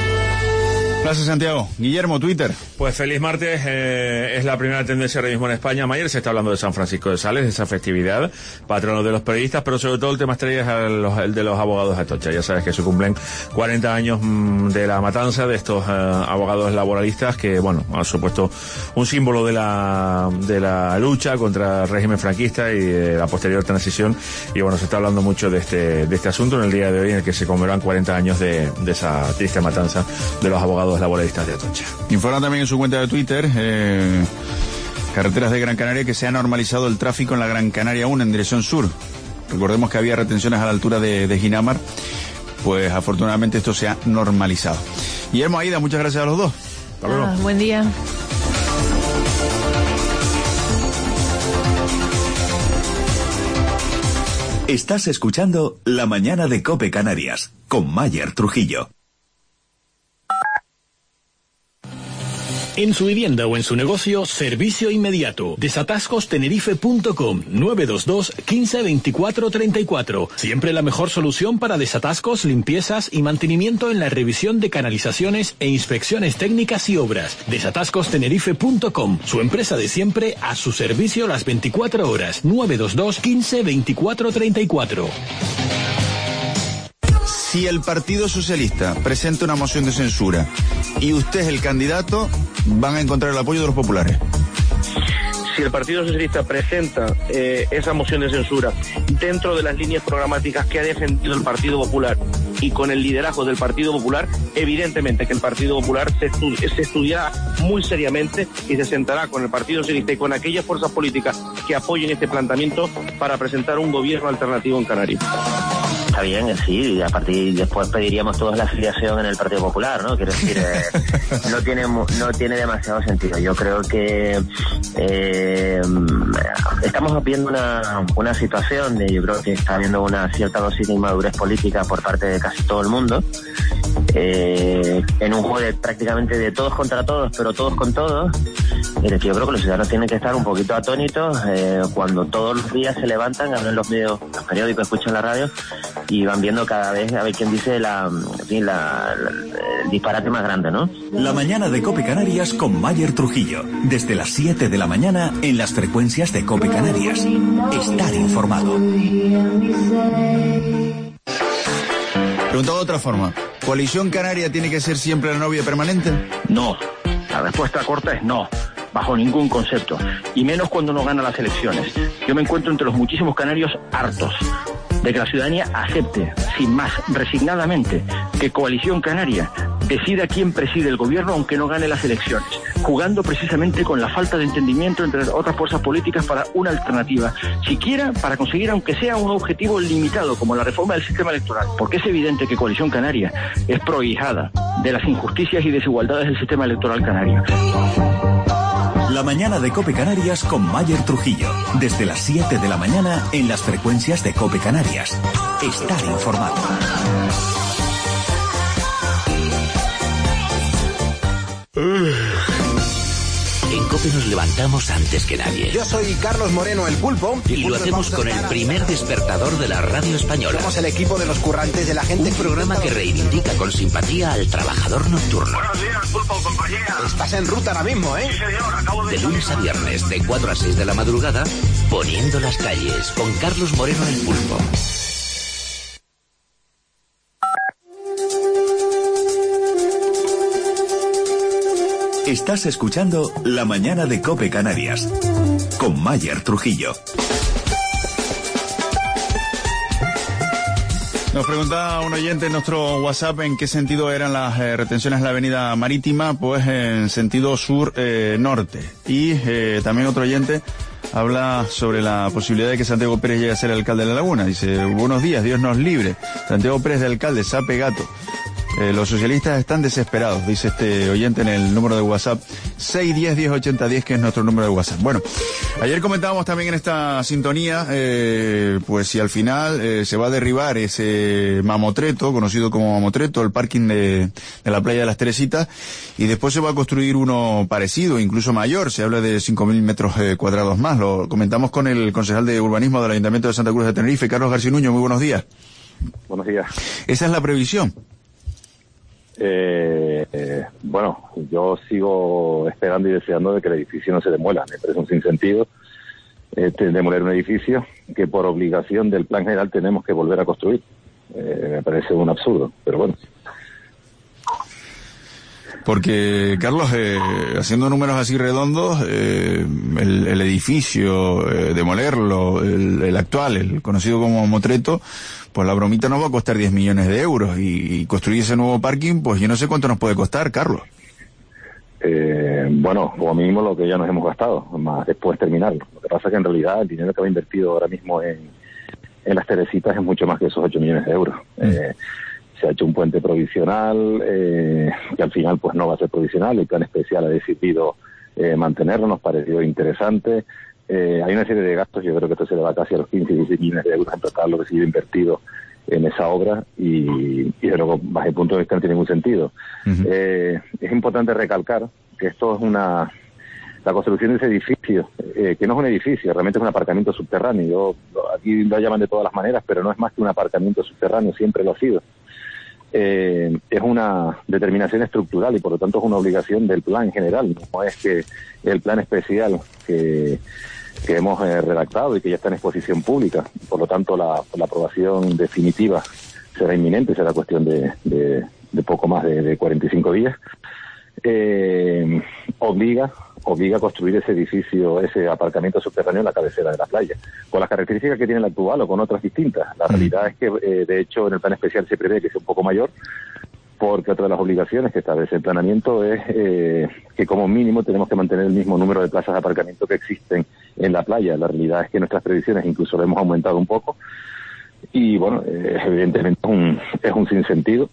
Gracias, Santiago. Guillermo, Twitter. Pues feliz martes. Es la primera tendencia ahora mismo en España. Ayer se está hablando de San Francisco de Sales, de esa festividad, patrono de los periodistas, pero sobre todo el tema estrella es el de los abogados de Atocha. Ya sabes que se cumplen 40 años de la matanza de estos abogados laboralistas que, bueno, han supuesto un símbolo de la lucha contra el régimen franquista y de la posterior transición. Y bueno, se está hablando mucho de este asunto en el día de hoy, en el que se conmemoran 40 años de esa triste matanza de los abogados laboralistas de Atocha. Informa también en su cuenta de Twitter, Carreteras de Gran Canaria, que se ha normalizado el tráfico en la Gran Canaria 1 en dirección sur. Recordemos que había retenciones a la altura de Ginamar, pues afortunadamente esto se ha normalizado. Guillermo, Aida, muchas gracias a los dos. Hasta luego. Buen día. Estás escuchando La Mañana de COPE Canarias con Mayer Trujillo. En su vivienda o en su negocio, servicio inmediato. Desatascostenerife.com 922 15 24 34. Siempre la mejor solución para desatascos, limpiezas y mantenimiento en la revisión de canalizaciones e inspecciones técnicas y obras. Desatascostenerife.com, su empresa de siempre a su servicio las 24 horas. 922 15 24 34. Si el Partido Socialista presenta una moción de censura y usted es el candidato, van a encontrar el apoyo de los populares. Si el Partido Socialista presenta esa moción de censura dentro de las líneas programáticas que ha defendido el Partido Popular y con el liderazgo del Partido Popular, evidentemente que el Partido Popular se estudiará muy seriamente y se sentará con el Partido Socialista y con aquellas fuerzas políticas que apoyen este planteamiento para presentar un gobierno alternativo en Canarias. está bien, sí, y a partir después pediríamos todos la afiliación en el Partido Popular, ¿no? Quiero decir, no tiene demasiado sentido. Yo creo que estamos viendo una situación yo creo que está habiendo una cierta dosis de inmadurez política por parte de casi todo el mundo, en un juego prácticamente de todos contra todos, pero todos con todos. Yo creo que los ciudadanos tienen que estar un poquito atónitos cuando todos los días se levantan, abren los periódicos, escuchan la radio y van viendo cada vez a ver quién dice el disparate más grande, ¿no? La mañana de COPE Canarias con Mayer Trujillo. Desde las 7 de la mañana en las frecuencias de COPE Canarias. Estar informado. Preguntado de otra forma, ¿Coalición Canaria tiene que ser siempre la novia permanente? No. La respuesta corta es no. Bajo ningún concepto. Y menos cuando no gana las elecciones. Yo me encuentro entre los muchísimos canarios hartos de que la ciudadanía acepte, sin más, resignadamente, que Coalición Canaria decida quién preside el gobierno aunque no gane las elecciones, jugando precisamente con la falta de entendimiento entre otras fuerzas políticas para una alternativa, siquiera para conseguir aunque sea un objetivo limitado como la reforma del sistema electoral, porque es evidente que Coalición Canaria es prohijada de las injusticias y desigualdades del sistema electoral canario. La mañana de COPE Canarias con Mayer Trujillo. Desde las 7 de la mañana en las frecuencias de COPE Canarias. Estar informado. En COPE nos levantamos antes que nadie. Yo soy Carlos Moreno, el Pulpo. Y lo hacemos con el primer despertador de la radio española. Somos el equipo de los currantes de la gente. Un programa que reivindica con simpatía al trabajador nocturno. Buenos días, Pulpo, compañía. Estás en ruta ahora mismo, ¿eh? Sí, señor, acabo de... De lunes a viernes, de 4 a 6 de la madrugada, poniendo las calles, con Carlos Moreno, el Pulpo. Estás escuchando La mañana de COPE Canarias con Mayer Trujillo. Nos preguntaba un oyente en nuestro WhatsApp en qué sentido eran las retenciones en la avenida Marítima, pues en sentido sur-norte. Y también otro oyente habla sobre la posibilidad de que Santiago Pérez llegue a ser alcalde de La Laguna. Dice, buenos días, Dios nos libre. Santiago Pérez de alcalde, sape gato. Los socialistas están desesperados, dice este oyente en el número de WhatsApp 610-1080-10, que es nuestro número de WhatsApp. Bueno, ayer comentábamos también en esta sintonía, pues si al final se va a derribar ese mamotreto, conocido como mamotreto, el parking de la playa de las Teresitas, y después se va a construir uno parecido, incluso mayor, se habla de 5.000 metros cuadrados más. Lo comentamos con el concejal de urbanismo del Ayuntamiento de Santa Cruz de Tenerife, Carlos Garcinuño. Muy buenos días. Buenos días. ¿Esa es la previsión? Bueno, yo sigo esperando y deseando de que el edificio no se demuela. Me parece un sinsentido demoler un edificio que por obligación del plan general tenemos que volver a construir. Me parece un absurdo, pero bueno. Porque, Carlos, haciendo números así redondos, el edificio, demolerlo, el actual, el conocido como Mamotreto, pues la bromita nos va a costar 10 millones de euros y construir ese nuevo parking, pues yo no sé cuánto nos puede costar, Carlos. Bueno, como mínimo lo que ya nos hemos gastado, más después terminarlo. Lo que pasa es que en realidad el dinero que va invertido ahora mismo en las Teresitas es mucho más que esos 8 millones de euros. Se ha hecho un puente provisional, que al final pues no va a ser provisional. El plan especial ha decidido mantenerlo, nos pareció interesante. Hay una serie de gastos, yo creo que esto se le va casi a los 15 y 16 millones de euros en total lo que se ha invertido en esa obra y de luego, bajo el punto de vista, no tiene ningún sentido. Es importante recalcar que esto es la construcción de ese edificio, que no es un edificio, realmente es un aparcamiento subterráneo. Aquí lo llaman de todas las maneras, pero no es más que un aparcamiento subterráneo, siempre lo ha sido. Es una determinación estructural y por lo tanto es una obligación del plan general, no es que el plan especial que hemos redactado y que ya está en exposición pública. Por lo tanto la aprobación definitiva será inminente, será cuestión de poco más de 45 días. Obliga a construir ese edificio, ese aparcamiento subterráneo en la cabecera de la playa, con las características que tiene el actual o con otras distintas. La realidad es que, de hecho, en el plan especial se prevé que sea un poco mayor, porque otra de las obligaciones que establece el planeamiento es que como mínimo tenemos que mantener el mismo número de plazas de aparcamiento que existen en la playa. La realidad es que nuestras previsiones incluso lo hemos aumentado un poco. Y bueno, evidentemente es un sinsentido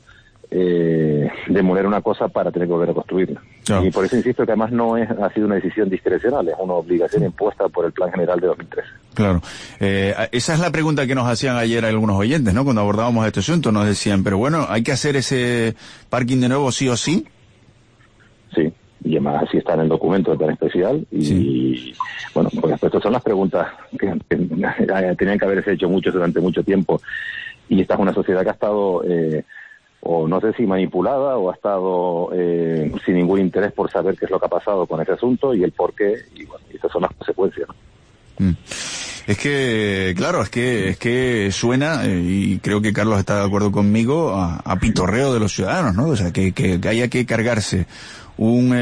demoler una cosa para tener que volver a construirla. Claro. Y por eso insisto que además ha sido una decisión discrecional, es una obligación impuesta por el Plan General de 2013. Claro. Esa es la pregunta que nos hacían ayer algunos oyentes, ¿no? Cuando abordábamos este asunto, nos decían, pero bueno, ¿hay que hacer ese parking de nuevo sí o sí? Sí, y además así está en el documento del plan especial. Y bueno, pues estas son las preguntas que tenían que haberse hecho muchos durante mucho tiempo. Y esta es una sociedad que ha estado... o no sé si manipulada o ha estado sin ningún interés por saber qué es lo que ha pasado con ese asunto y el por qué, y bueno, estas son las consecuencias, ¿no? Es que, claro, es que suena, y creo que Carlos está de acuerdo conmigo, a pitorreo de los ciudadanos, ¿no? O sea, que haya que cargarse un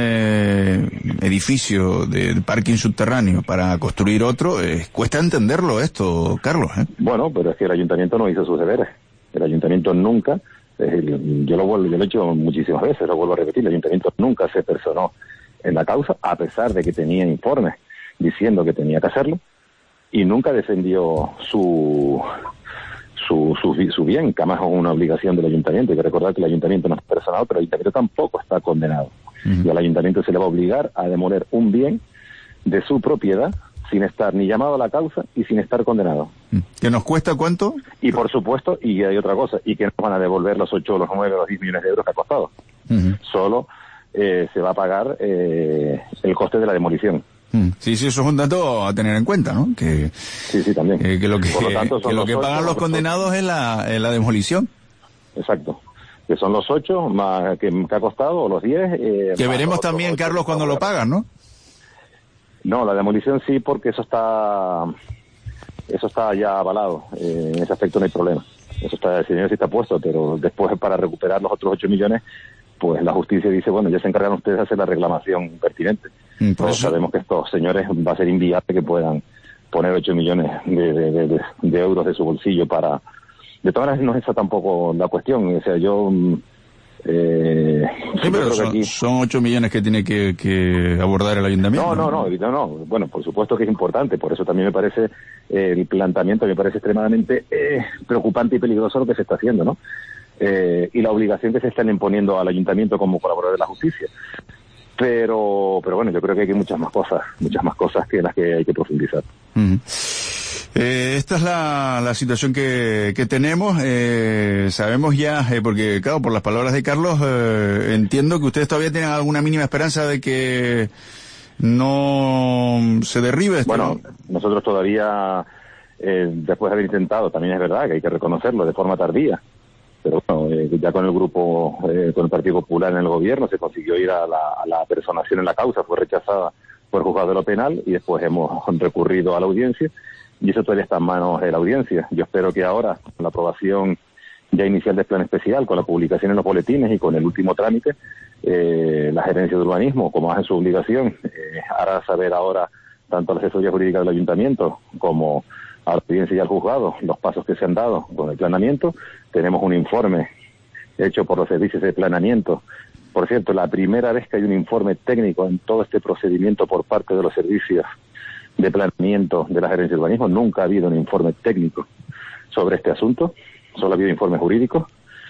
edificio de parking subterráneo para construir otro, cuesta entenderlo esto, Carlos, ¿eh? Bueno, pero es que el ayuntamiento no hizo sus deberes. El ayuntamiento nunca... yo lo he hecho muchísimas veces, lo vuelvo a repetir, el ayuntamiento nunca se personó en la causa, a pesar de que tenía informes diciendo que tenía que hacerlo, y nunca defendió su bien, que además es una obligación del ayuntamiento. Hay que recordar que el ayuntamiento no está personado, pero el ayuntamiento tampoco está condenado. Y al ayuntamiento se le va a obligar a demoler un bien de su propiedad sin estar ni llamado a la causa y sin estar condenado. ¿Que nos cuesta cuánto? Y por supuesto, y hay otra cosa, y que nos van a devolver los 8, los 9, los 10 millones de euros que ha costado. Solo se va a pagar el coste de la demolición. Sí, eso es un dato a tener en cuenta, ¿no? Que, sí, también. Que lo que pagan los condenados es la demolición. Exacto. Que son los 8 más que ha costado, o los 10. Que veremos también, Carlos, cuando lo pagan, ¿no? No, la demolición sí, porque eso está ya avalado. En ese aspecto no hay problema. Eso está, el señor sí está puesto, pero después para recuperar los otros 8 millones, pues la justicia dice, bueno, ya se encargan ustedes de hacer la reclamación pertinente. Todos sabemos que estos señores va a ser inviable que puedan poner 8 millones de euros de su bolsillo para... De todas maneras, no es esa tampoco la cuestión. O sea, yo... sí, pero son 8 millones que tiene que abordar el ayuntamiento. No. Bueno, por supuesto que es importante. Por eso también me parece el planteamiento, me parece extremadamente preocupante y peligroso lo que se está haciendo, ¿no? Y la obligación que se están imponiendo al ayuntamiento como colaborador de la justicia. Pero bueno, yo creo que hay muchas más cosas que las que hay que profundizar. Esta es la situación que tenemos. Sabemos ya, porque claro, por las palabras de Carlos, entiendo que ustedes todavía tienen alguna mínima esperanza de que no se derribe esto. Bueno, nosotros todavía, después de haber intentado, también es verdad que hay que reconocerlo de forma tardía, pero bueno, ya con el grupo, con el Partido Popular en el gobierno, se consiguió ir a la personación en la causa, fue rechazada por el juzgado de lo penal y después hemos recurrido a la audiencia. Y eso todavía está en manos de la audiencia. Yo espero que ahora, con la aprobación ya inicial del plan especial, con la publicación en los boletines y con el último trámite, la gerencia de urbanismo, como hace su obligación, hará saber ahora tanto a la asesoría jurídica del ayuntamiento como a la audiencia y al juzgado los pasos que se han dado con el planeamiento. Tenemos un informe hecho por los servicios de planeamiento. Por cierto, la primera vez que hay un informe técnico en todo este procedimiento por parte de los servicios de planeamiento de la gerencia de urbanismo. Nunca ha habido un informe técnico sobre este asunto, solo ha habido informes jurídicos,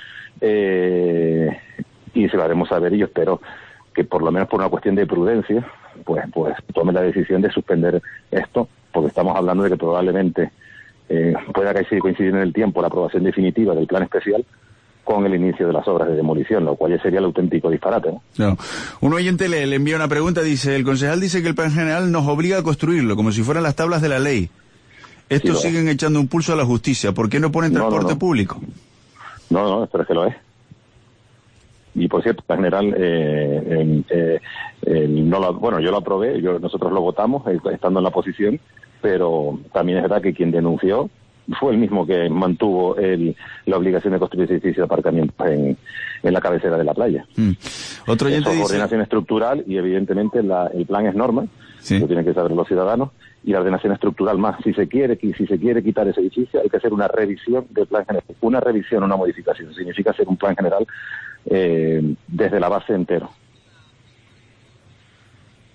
y se lo haremos saber, y yo espero que por lo menos por una cuestión de prudencia, pues tome la decisión de suspender esto, porque estamos hablando de que probablemente pueda coincidir en el tiempo la aprobación definitiva del plan especial con el inicio de las obras de demolición, lo cual ya sería el auténtico disparate, ¿no? No. Un oyente le envía una pregunta, dice, el concejal dice que el plan general nos obliga a construirlo, como si fueran las tablas de la ley. Estos siguen echando un pulso a la justicia, ¿por qué no ponen transporte público? No, pero es que lo es. Y por cierto, el plan general, yo lo aprobé, nosotros lo votamos, estando en la oposición, pero también es verdad que quien denunció fue el mismo que mantuvo la obligación de construir ese edificio de aparcamiento en la cabecera de la playa. Otro oyente dice... ordenación estructural y evidentemente el plan es norma, lo tienen que saber los ciudadanos, y la ordenación estructural más. Si se quiere quitar ese edificio, hay que hacer una revisión del plan general. Una revisión, una modificación, significa hacer un plan general desde la base entero.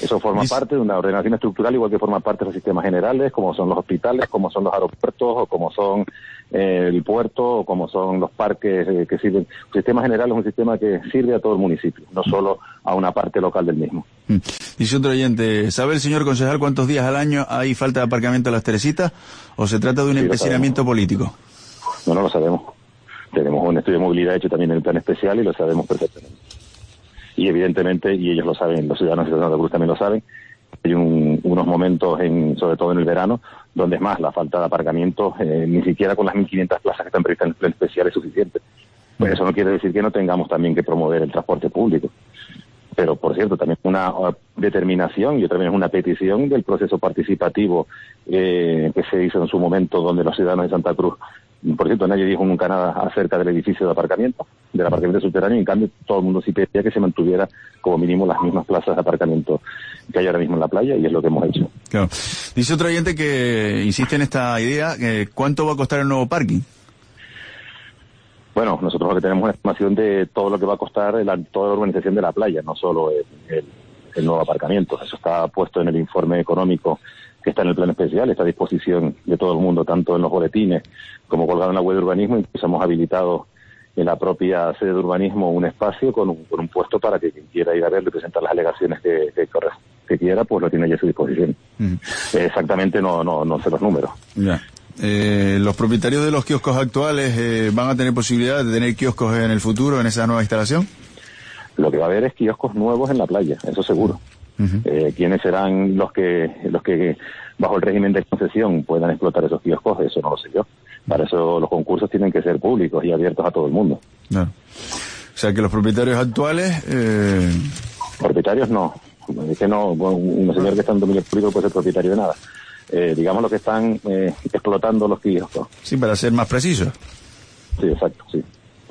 Eso forma parte de una ordenación estructural, igual que forma parte de los sistemas generales, como son los hospitales, como son los aeropuertos, o como son el puerto, o como son los parques que sirven. El sistema general es un sistema que sirve a todo el municipio, no solo a una parte local del mismo. Dice otro oyente, ¿sabe el señor concejal cuántos días al año hay falta de aparcamiento en Las Teresitas? ¿O se trata de un empecinamiento político? No lo sabemos. Tenemos un estudio de movilidad hecho también en el plan especial y lo sabemos perfectamente. Y evidentemente, y ellos lo saben, los ciudadanos de Santa Cruz también lo saben, hay unos momentos, sobre todo en el verano, donde es más, la falta de aparcamiento, ni siquiera con las 1.500 plazas que están previstas en el plan especial es suficiente. Pues eso no quiere decir que no tengamos también que promover el transporte público. Pero, por cierto, también una determinación y también es una petición del proceso participativo que se hizo en su momento, donde los ciudadanos de Santa Cruz, por cierto, nadie dijo nunca nada acerca del edificio de aparcamiento, del aparcamiento subterráneo, y en cambio todo el mundo sí pedía que se mantuviera como mínimo las mismas plazas de aparcamiento que hay ahora mismo en la playa, y es lo que hemos hecho. Claro. Dice otro oyente que insiste en esta idea, ¿cuánto va a costar el nuevo parking? Bueno, nosotros lo que tenemos es una estimación de todo lo que va a costar toda la urbanización de la playa, no solo el nuevo aparcamiento. Eso está puesto en el informe económico que está en el plan especial, está a disposición de todo el mundo, tanto en los boletines como colgado en la web de urbanismo. Incluso hemos habilitado en la propia sede de urbanismo un espacio con un puesto para que quien quiera ir a verlo y presentar las alegaciones que quiera, pues lo tiene ya a su disposición. Exactamente no sé los números. Ya. ¿Los propietarios de los kioscos actuales van a tener posibilidad de tener kioscos en el futuro en esa nueva instalación? Lo que va a haber es kioscos nuevos en la playa, eso seguro. ¿Quiénes serán los que bajo el régimen de concesión puedan explotar esos kioscos? Eso no lo sé yo. Para eso los concursos tienen que ser públicos y abiertos a todo el mundo. No. O sea que los propietarios actuales... Propietarios no. Es que no, un señor que está en dominio público puede ser propietario de nada. Digamos los que están explotando los kioscos. Sí, para ser más preciso. Sí, exacto, sí.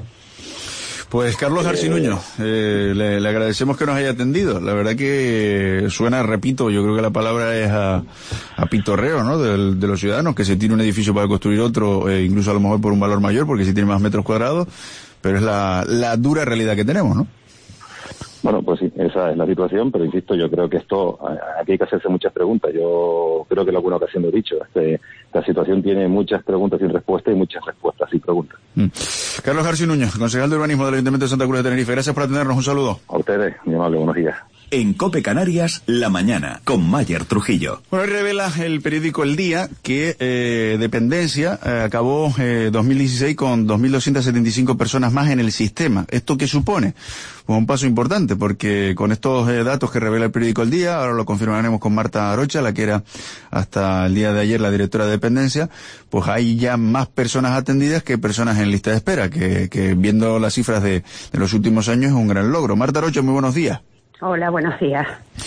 Pues Carlos Garcinuño, le agradecemos que nos haya atendido. La verdad que suena, repito, yo creo que la palabra es a pitorreo, ¿no? De los ciudadanos, que se tire un edificio para construir otro, incluso a lo mejor por un valor mayor, porque sí tiene más metros cuadrados, pero es la dura realidad que tenemos, ¿no? Bueno, pues sí, esa es la situación, pero insisto, yo creo que aquí hay que hacerse muchas preguntas. Yo creo que en alguna ocasión lo he dicho, esta situación tiene muchas preguntas sin respuesta y muchas respuestas sin preguntas. Carlos Garcinuño, concejal de urbanismo del Ayuntamiento de Santa Cruz de Tenerife, gracias por atendernos, un saludo. A ustedes, muy amable, buenos días. En COPE Canarias, la mañana, con Mayer Trujillo. Bueno, hoy revela el periódico El Día que Dependencia acabó 2016 con 2.275 personas más en el sistema. ¿Esto qué supone? Pues un paso importante, porque con estos datos que revela el periódico El Día, ahora lo confirmaremos con Marta Arocha, la que era hasta el día de ayer la directora de Dependencia, pues hay ya más personas atendidas que personas en lista de espera, que viendo las cifras de los últimos años es un gran logro. Marta Arocha, muy buenos días. Hola, buenos días.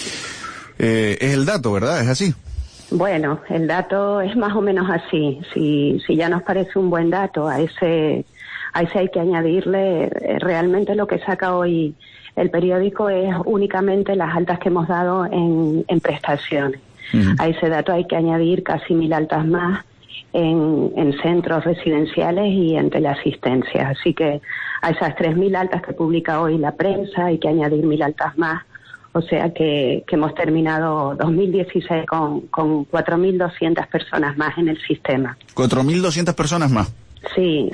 Es el dato, ¿verdad? ¿Es así? Bueno, el dato es más o menos así. Si ya nos parece un buen dato, a ese hay que añadirle realmente lo que saca hoy el periódico es únicamente las altas que hemos dado en prestaciones. A ese dato hay que añadir casi 1.000 altas más en centros residenciales y en teleasistencia. Así que a esas 3.000 altas que publica hoy la prensa hay que añadir 1.000 altas más. O sea que hemos terminado 2016 con 4.200 personas más en el sistema. 4.200 personas más. Sí.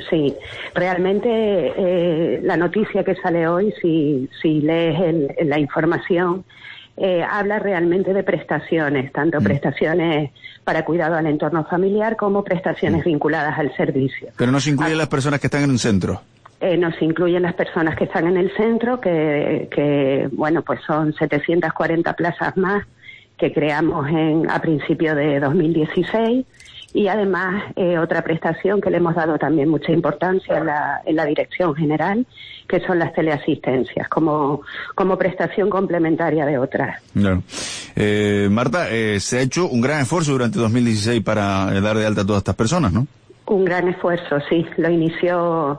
Realmente la noticia que sale hoy, si lees la información, habla realmente de prestaciones, tanto prestaciones para cuidado al entorno familiar como prestaciones vinculadas al servicio. Pero no se incluyen las personas que están en un centro. Nos incluyen las personas que están en el centro, que bueno, pues son 740 plazas más que creamos a principio de 2016, y además otra prestación que le hemos dado también mucha importancia en la dirección general, que son las teleasistencias, como prestación complementaria de otras. Claro. Marta, se ha hecho un gran esfuerzo durante 2016 para dar de alta a todas estas personas, ¿no? Un gran esfuerzo, sí. Lo inició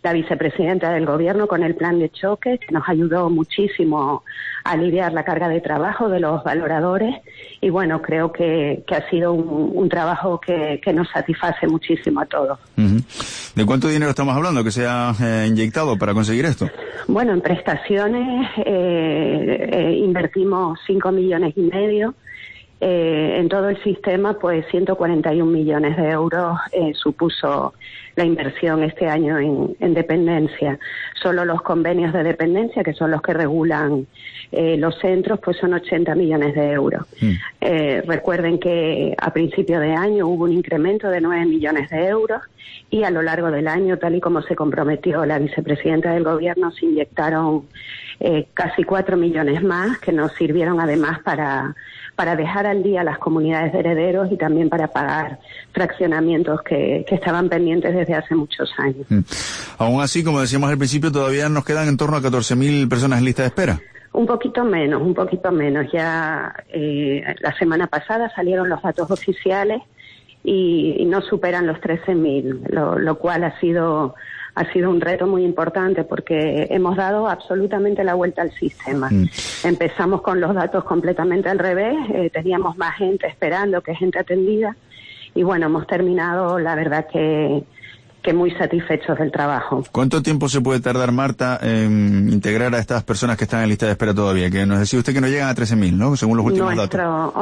la vicepresidenta del Gobierno con el plan de choque, que nos ayudó muchísimo a aliviar la carga de trabajo de los valoradores. Y bueno, creo que ha sido un trabajo que nos satisface muchísimo a todos. ¿De cuánto dinero estamos hablando que se ha inyectado para conseguir esto? Bueno, en prestaciones invertimos 5,5 millones. En todo el sistema, pues 141 millones de euros supuso la inversión este año en dependencia. Solo los convenios de dependencia, que son los que regulan los centros, pues son 80 millones de euros. Recuerden que a principio de año hubo un incremento de 9 millones de euros y a lo largo del año, tal y como se comprometió la vicepresidenta del Gobierno, se inyectaron casi 4 millones más, que nos sirvieron además para dejar al día las comunidades de herederos y también para pagar fraccionamientos que estaban pendientes desde hace muchos años. Aún así, como decíamos al principio, todavía nos quedan en torno a 14.000 personas en lista de espera. Un poquito menos. Ya la semana pasada salieron los datos oficiales y no superan los 13.000, lo cual ha sido un reto muy importante porque hemos dado absolutamente la vuelta al sistema. Empezamos con los datos completamente al revés, teníamos más gente esperando que gente atendida y bueno, hemos terminado, la verdad que muy satisfechos del trabajo. ¿Cuánto tiempo se puede tardar, Marta, en integrar a estas personas que están en lista de espera todavía? Que nos decía usted que no llegan a 13.000, ¿no? Según los últimos datos.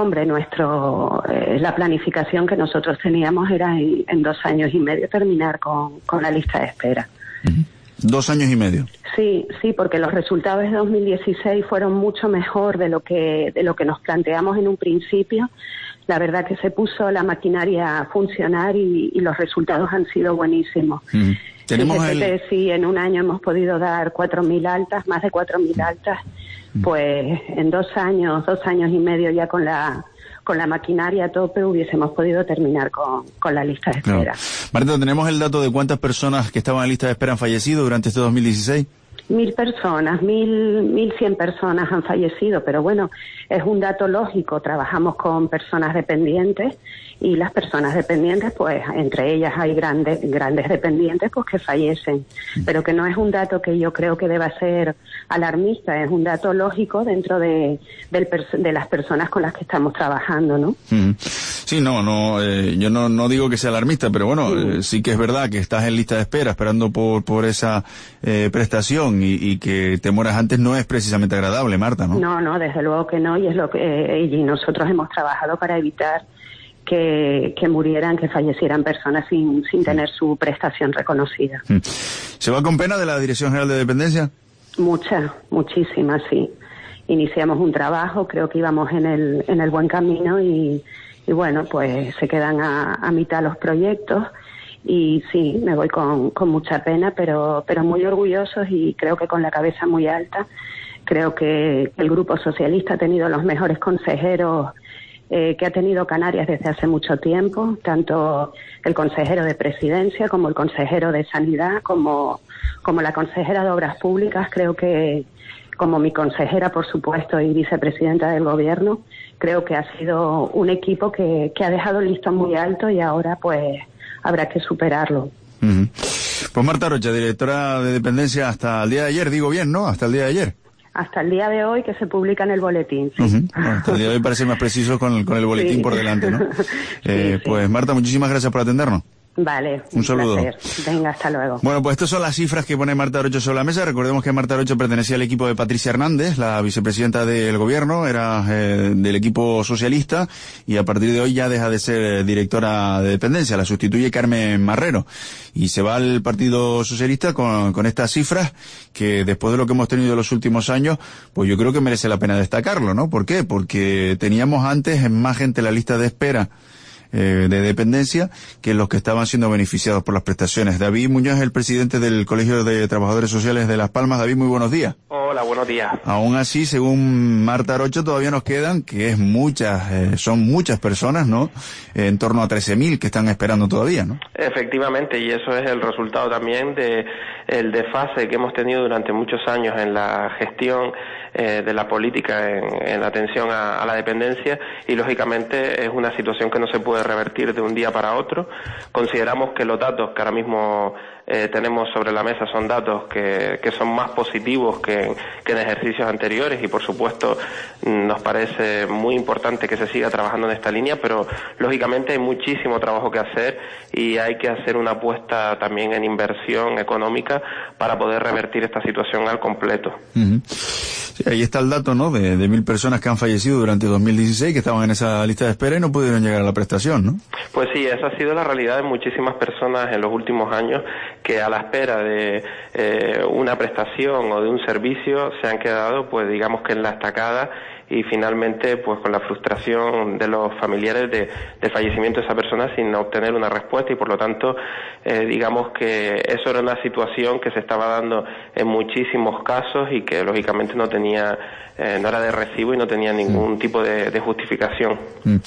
La planificación que nosotros teníamos era en 2 años y medio terminar con la lista de espera. 2 años y medio. Sí, porque los resultados de 2016 fueron mucho mejor de lo que nos planteamos en un principio. La verdad que se puso la maquinaria a funcionar y los resultados han sido buenísimos. Sí, en un año hemos podido dar 4.000 altas, más de 4.000 altas, pues en 2 años y medio ya con la maquinaria a tope hubiésemos podido terminar con la lista de espera. Claro. Marta, ¿tenemos el dato de cuántas personas que estaban en lista de espera han fallecido durante este 2016? 1.000 personas, 1.100 personas han fallecido, pero bueno, es un dato lógico. Trabajamos con personas dependientes y las personas dependientes, pues entre ellas hay grandes dependientes pues que fallecen, pero que no es un dato que yo creo que deba ser alarmista, es un dato lógico dentro de las personas con las que estamos trabajando, ¿no? Sí, yo no digo que sea alarmista, pero bueno, sí que es verdad que estás en lista de espera esperando por esa prestación y que te mueras antes no es precisamente agradable, Marta, ¿no? No, desde luego que no, y es lo que y nosotros hemos trabajado para evitar que murieran, que fallecieran personas sin tener su prestación reconocida. ¿Se va con pena de la Dirección General de Dependencia? Muchísimas, sí. Iniciamos un trabajo, creo que íbamos en el buen camino y bueno, pues se quedan a mitad los proyectos y sí, me voy con mucha pena, pero muy orgullosos y creo que con la cabeza muy alta. Creo que el Grupo Socialista ha tenido los mejores consejeros que ha tenido Canarias desde hace mucho tiempo, tanto el consejero de Presidencia como el consejero de Sanidad, como la consejera de Obras Públicas. Creo que, como mi consejera, por supuesto, y vicepresidenta del Gobierno, creo que ha sido un equipo que ha dejado el listón muy alto y ahora pues habrá que superarlo. Pues Marta Rocha, directora de Dependencia hasta el día de ayer, digo bien, ¿no? Hasta el día de ayer. Hasta el día de hoy, que se publica en el boletín. ¿Sí? Bueno, hasta el día de hoy parece más preciso con el boletín por delante, ¿no? Pues Marta, muchísimas gracias por atendernos. Vale, un saludo. Placer. Venga, hasta luego. Bueno, pues estas son las cifras que pone Marta Rocha sobre la mesa. Recordemos que Marta Rocha pertenecía al equipo de Patricia Hernández, la vicepresidenta del Gobierno, era del equipo socialista y a partir de hoy ya deja de ser directora de Dependencia, la sustituye Carmen Marrero y se va al Partido Socialista con estas cifras que después de lo que hemos tenido en los últimos años, pues yo creo que merece la pena destacarlo, ¿no? ¿Por qué? Porque teníamos antes más gente en la lista de espera de dependencia que los que estaban siendo beneficiados por las prestaciones. David Muñoz es el presidente del Colegio de Trabajadores Sociales de Las Palmas. David, muy buenos días. Hola, buenos días. Aún así, según Marta Rocha, todavía nos quedan, que son muchas personas, ¿no? En torno a 13.000 que están esperando todavía, ¿no? Efectivamente, y eso es el resultado también de el desfase que hemos tenido durante muchos años en la gestión de la política en la atención a la dependencia y lógicamente es una situación que no se puede revertir de un día para otro. Consideramos que los datos que ahora mismo tenemos sobre la mesa son datos que son más positivos que en ejercicios anteriores, y por supuesto nos parece muy importante que se siga trabajando en esta línea, pero lógicamente hay muchísimo trabajo que hacer y hay que hacer una apuesta también en inversión económica para poder revertir esta situación al completo. Sí, ahí está el dato, ¿no? De 1.000 personas que han fallecido durante 2016, que estaban en esa lista de espera y no pudieron llegar a la prestación, ¿no? Pues sí, esa ha sido la realidad de muchísimas personas en los últimos años, que a la espera de una prestación o de un servicio se han quedado, pues digamos que en la estacada, y finalmente pues con la frustración de los familiares de fallecimiento de esa persona sin obtener una respuesta, y por lo tanto digamos que eso era una situación que se estaba dando en muchísimos casos y que lógicamente no era de recibo y no tenía ningún tipo de justificación.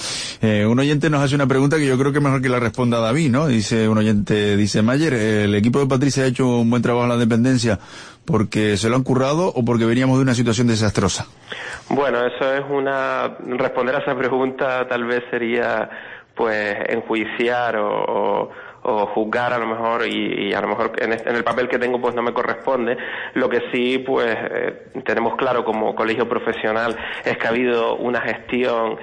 Un oyente nos hace una pregunta que yo creo que es mejor que la responda David, ¿no? Dice un oyente, Mayer, ¿el equipo de Patricia ha hecho un buen trabajo en la dependencia porque se lo han currado o porque veníamos de una situación desastrosa? Bueno, eso es responder a esa pregunta tal vez sería pues enjuiciar o juzgar a lo mejor, y a lo mejor en el papel que tengo pues no me corresponde. Lo que sí pues tenemos claro como colegio profesional es que ha habido una gestión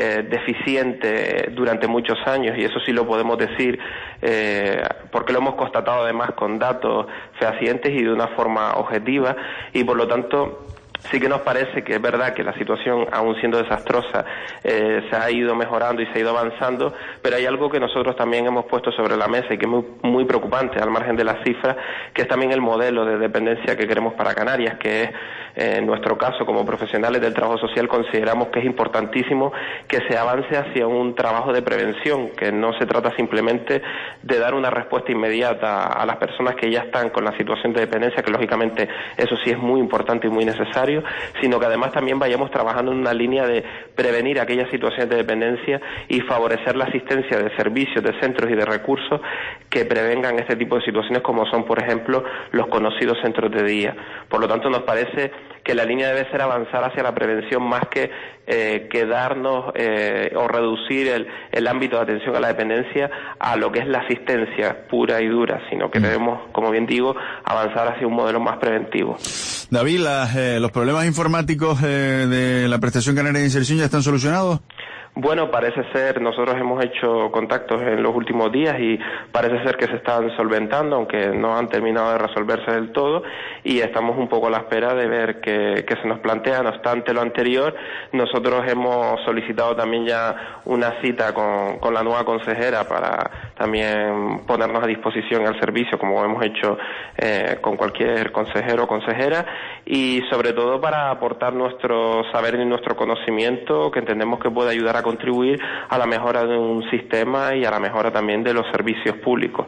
deficiente durante muchos años, y eso sí lo podemos decir porque lo hemos constatado además con datos fehacientes y de una forma objetiva, y por lo tanto sí que nos parece que es verdad que la situación, aún siendo desastrosa, se ha ido mejorando y se ha ido avanzando, pero hay algo que nosotros también hemos puesto sobre la mesa y que es muy, muy preocupante, al margen de las cifras, que es también el modelo de dependencia que queremos para Canarias, que es, en nuestro caso, como profesionales del trabajo social, consideramos que es importantísimo que se avance hacia un trabajo de prevención, que no se trata simplemente de dar una respuesta inmediata a las personas que ya están con la situación de dependencia, que lógicamente eso sí es muy importante y muy necesario, sino que además también vayamos trabajando en una línea de prevenir aquellas situaciones de dependencia y favorecer la asistencia de servicios, de centros y de recursos que prevengan este tipo de situaciones, como son, por ejemplo, los conocidos centros de día. Por lo tanto, nos parece que la línea debe ser avanzar hacia la prevención más que quedarnos o reducir el ámbito de atención a la dependencia a lo que es la asistencia pura y dura, sino que debemos, como bien digo, avanzar hacia un modelo más preventivo. David, ¿los problemas informáticos de la prestación canaria de inserción ya están solucionados? Bueno, parece ser, nosotros hemos hecho contactos en los últimos días y parece ser que se están solventando, aunque no han terminado de resolverse del todo, y estamos un poco a la espera de ver qué se nos plantea. No obstante lo anterior, nosotros hemos solicitado también ya una cita con la nueva consejera para también ponernos a disposición al servicio, como hemos hecho con cualquier consejero o consejera, y sobre todo para aportar nuestro saber y nuestro conocimiento, que entendemos que puede ayudar a contribuir a la mejora de un sistema y a la mejora también de los servicios públicos.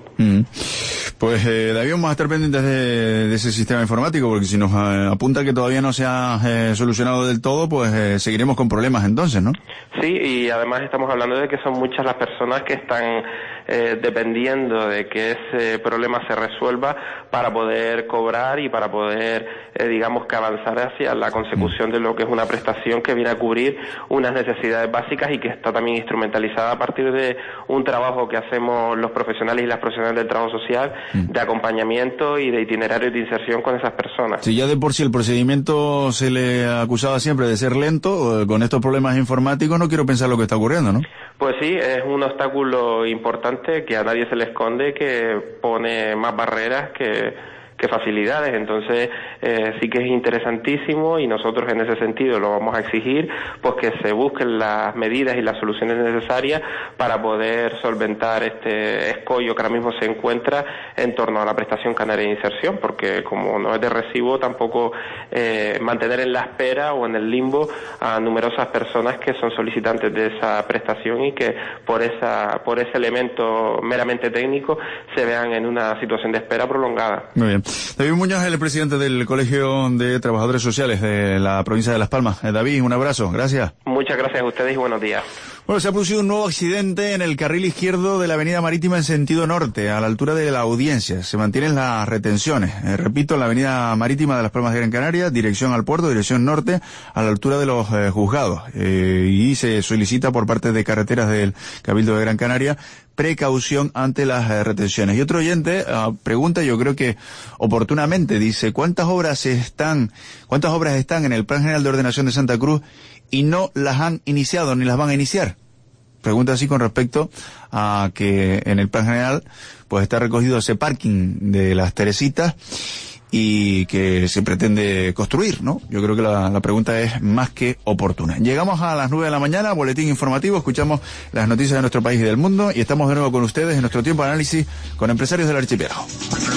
Pues David, vamos a estar pendientes de ese sistema informático, porque si nos apunta que todavía no se ha solucionado del todo, pues seguiremos con problemas entonces, ¿no? Sí, y además estamos hablando de que son muchas las personas que están dependiendo de que ese problema se resuelva para poder cobrar y para poder, digamos, que avanzar hacia la consecución de lo que es una prestación que viene a cubrir unas necesidades básicas y que está también instrumentalizada a partir de un trabajo que hacemos los profesionales y las profesionales del trabajo social, de acompañamiento y de itinerario de inserción con esas personas. Si ya de por sí el procedimiento se le acusaba siempre de ser lento, con estos problemas informáticos no quiero pensar lo que está ocurriendo, ¿no? Pues sí, es un obstáculo importante que a nadie se le esconde, que pone más barreras que facilidades. Entonces sí que es interesantísimo, y nosotros en ese sentido lo vamos a exigir, pues que se busquen las medidas y las soluciones necesarias para poder solventar este escollo que ahora mismo se encuentra en torno a la prestación canaria de inserción, porque como no es de recibo, tampoco mantener en la espera o en el limbo a numerosas personas que son solicitantes de esa prestación y que por ese elemento meramente técnico se vean en una situación de espera prolongada. Muy bien. David Muñoz, el presidente del Colegio de Trabajadores Sociales de la provincia de Las Palmas. David, un abrazo, gracias. Muchas gracias a ustedes y buenos días. Bueno, se ha producido un nuevo accidente en el carril izquierdo de la avenida Marítima en sentido norte, a la altura de la Audiencia. Se mantienen las retenciones. Repito, en la avenida Marítima de Las Palmas de Gran Canaria, dirección al puerto, dirección norte, a la altura de los juzgados. Y se solicita por parte de Carreteras del Cabildo de Gran Canaria precaución ante las retenciones. Y otro oyente pregunta, yo creo que oportunamente, dice, ¿cuántas obras están en el Plan General de Ordenación de Santa Cruz y no las han iniciado ni las van a iniciar? Pregunta así con respecto a que en el Plan General pues está recogido ese parking de las Teresitas y que se pretende construir, ¿no? Yo creo que la pregunta es más que oportuna. Llegamos a las 9 de la mañana, boletín informativo, escuchamos las noticias de nuestro país y del mundo y estamos de nuevo con ustedes en nuestro tiempo de análisis con empresarios del archipiélago.